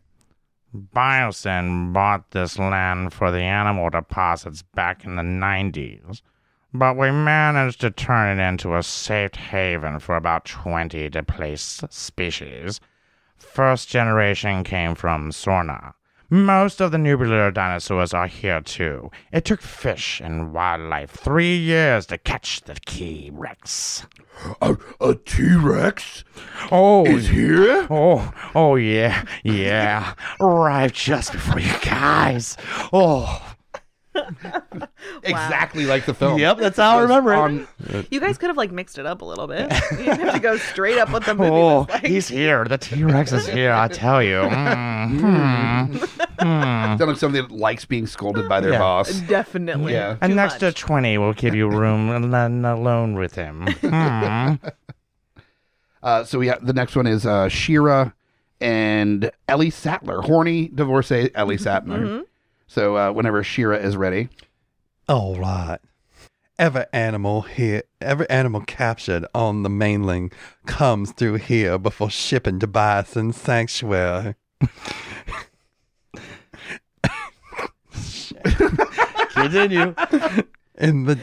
Biosyn bought this land for the animal deposits back in the nineties, but we managed to turn it into a safe haven for about twenty displaced species. First generation came from Sorna. Most of the nubular dinosaurs are here too. It took fish and wildlife three years to catch the key Rex. A, a T-Rex Oh, is here? Oh, oh yeah, yeah. Arrived just before you guys. Oh. Exactly like the film. Yep, that's how I remember it. On, You guys could have like mixed it up a little bit. You didn't have to go straight up with the movie. Oh, was like. he's here. The T-Rex is here, I tell you. Mm, hmm, hmm. sound like somebody that likes being scolded by their Yeah. boss. Definitely. Yeah. An Too extra much. twenty will give you room and then alone with him. Hmm. Uh, so we have the next one is uh, She-Ra and Ellie Sattler, horny divorcee Ellie Sattler. Mm-hmm. So uh, whenever She-Ra is ready, all right. Every animal here, every animal captured on the mainland comes through here before shipping to Bison Sanctuary. Continue. In the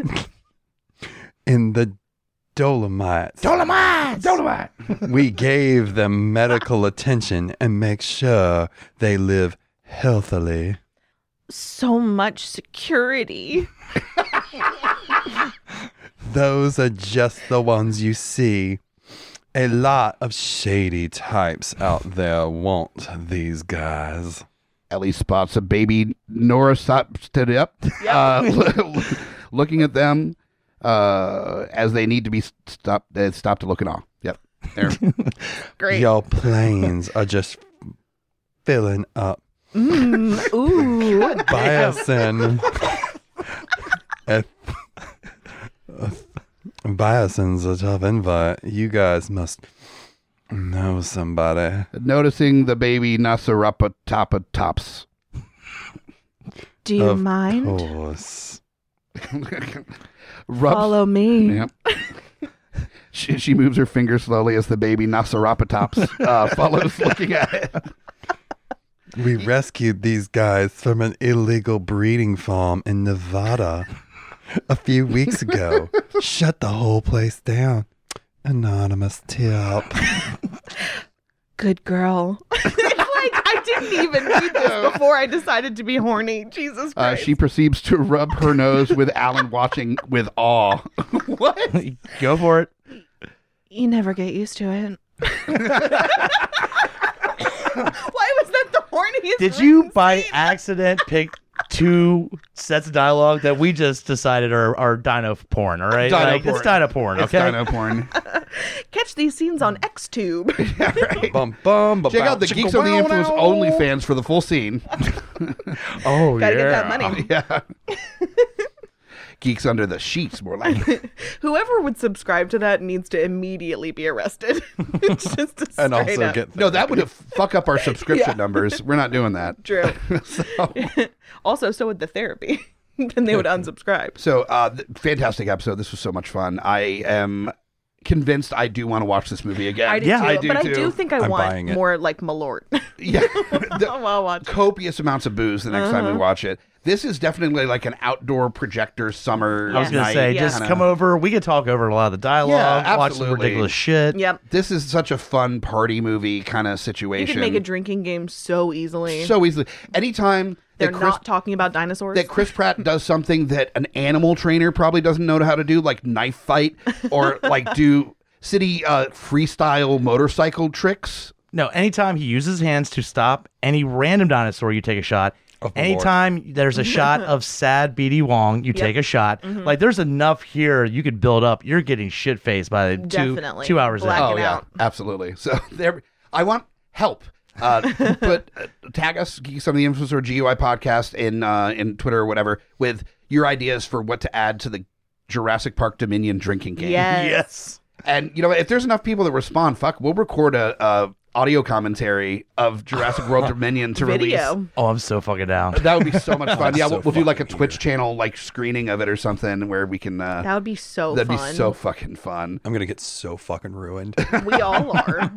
in the Dolomites. Dolomites! Dolomite! We gave them medical attention and make sure they live healthily. So much security. those are just the ones you see. A lot of shady types out there want these guys. Ellie spots a baby Nora stood up, uh, looking at them uh, as they need to be stopped. Uh, stopped to look in awe. Yep, there. Great. Your planes are just filling up. Mm, ooh. Biosin. uh, Biosin's a tough invite. You guys must know somebody. Noticing the baby Nasarapatapa tops. Do you Of mind? course. Rubs- Follow me. Yep. she, she moves her finger slowly as the baby Nasarapatops uh, follows, looking at it. We rescued these guys from an illegal breeding farm in Nevada a few weeks ago. Shut the whole place down. Anonymous tip. Good girl. Like, I didn't even read this before I decided to be horny. Jesus Uh, Christ. she proceeds to rub her nose with Alan watching with awe. What? Go for it. You never get used to it. Why was that the horniest? Did you by accident pick two sets of dialogue that we just decided are, are dino porn, all right? Dino like, porn. It's dino porn, It's okay? dino porn. Catch these scenes on XTube? Yeah, right. Bum, bum, Check out the Geeks on the Influence OnlyFans for the full scene. Oh, Gotta yeah. get that money. Yeah. Geeks under the sheets, more like. Whoever would subscribe to that needs to immediately be arrested. It's just a And straight also up. get No, that would have fuck up our subscription Yeah. numbers. We're not doing that. True. so, Also, so would the therapy. Then they would unsubscribe. so uh, th- fantastic episode. This was so much fun. I am convinced I do want to watch this movie again. I do Yeah, too, I do but I too. do think I I'm buying want it. more like Malort. Yeah. The- I'll watch it. copious amounts of booze the next time we watch it. This is definitely like an outdoor projector summer I was going to night say, just kinda- come over. We could talk over a lot of the dialogue, Yeah, watch some absolutely. ridiculous shit. Yep. This is such a fun party movie kind of You situation. could make a drinking game so easily. so easily. Anytime They're that Chris, not talking about dinosaurs. that Chris Pratt does something that an animal trainer probably doesn't know how to do, like knife fight or like do city uh, freestyle motorcycle tricks. No, anytime he uses his hands to stop any random dinosaur, you take a shot. Of Anytime there's a shot of sad B D Wong, you take a shot. Mm-hmm. Like there's enough here you could build up. You're getting shit faced by the two Definitely. two hours Black- in. Oh it yeah, out. absolutely. So there, I want help. Uh, but uh, tag us, Geeks on the Influence or G U I podcast in uh, in Twitter or whatever, with your ideas for what to add to the Jurassic Park Dominion drinking game. Yes. Yes. And you know, if there's enough people that respond, fuck, we'll record a, a audio commentary of Jurassic World Dominion to release. Video. Oh, I'm so fucking down. That would be so much fun. Yeah, so we'll, we'll do like a fucking Twitch channel like screening of it or something where we can. Uh, That would be so that'd fun. be so fucking fun. I'm going to get so fucking ruined. We all are.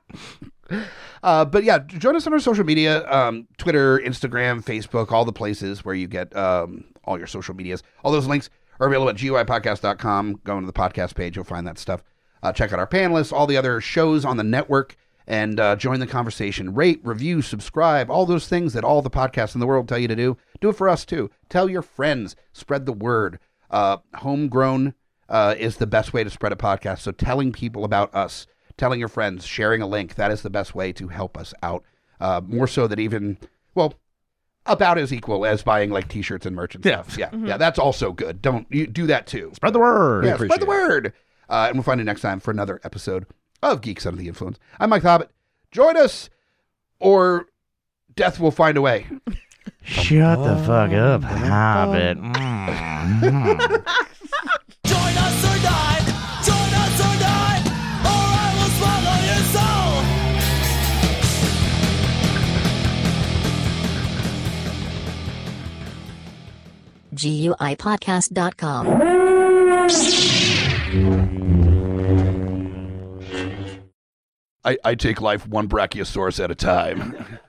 Uh, but yeah, join us on our social media: um, Twitter, Instagram, Facebook, all the places where you get um, all your social medias. All those links are available at G U I podcast dot com. Go into the podcast page, you'll find that stuff. Uh, check out our panelists, all the other shows on the network, and uh, join the conversation. Rate, review, subscribe, all those things that all the podcasts in the world tell you to do. Do it for us too. Tell your friends. Spread the word. Uh, homegrown uh, is the best way to spread a podcast. So telling people about us, telling your friends, sharing a link, that is the best way to help us out. Uh, more so than even, well, about as equal as buying like t-shirts and merch and Yeah. stuff. Yeah, yeah, that's also good. Don't you do that too. Spread the word. Yeah, appreciate spread the word. Uh, and we'll find you next time for another episode of Geeks Under the Influence. I'm Mike Hobbit. Join us, or death will find a way. Shut the fuck up, Hobbit. Mm. Join us or die, join us or die, or I will swallow your soul. G U I podcast dot com. I, I take life one brachiosaurus at a time.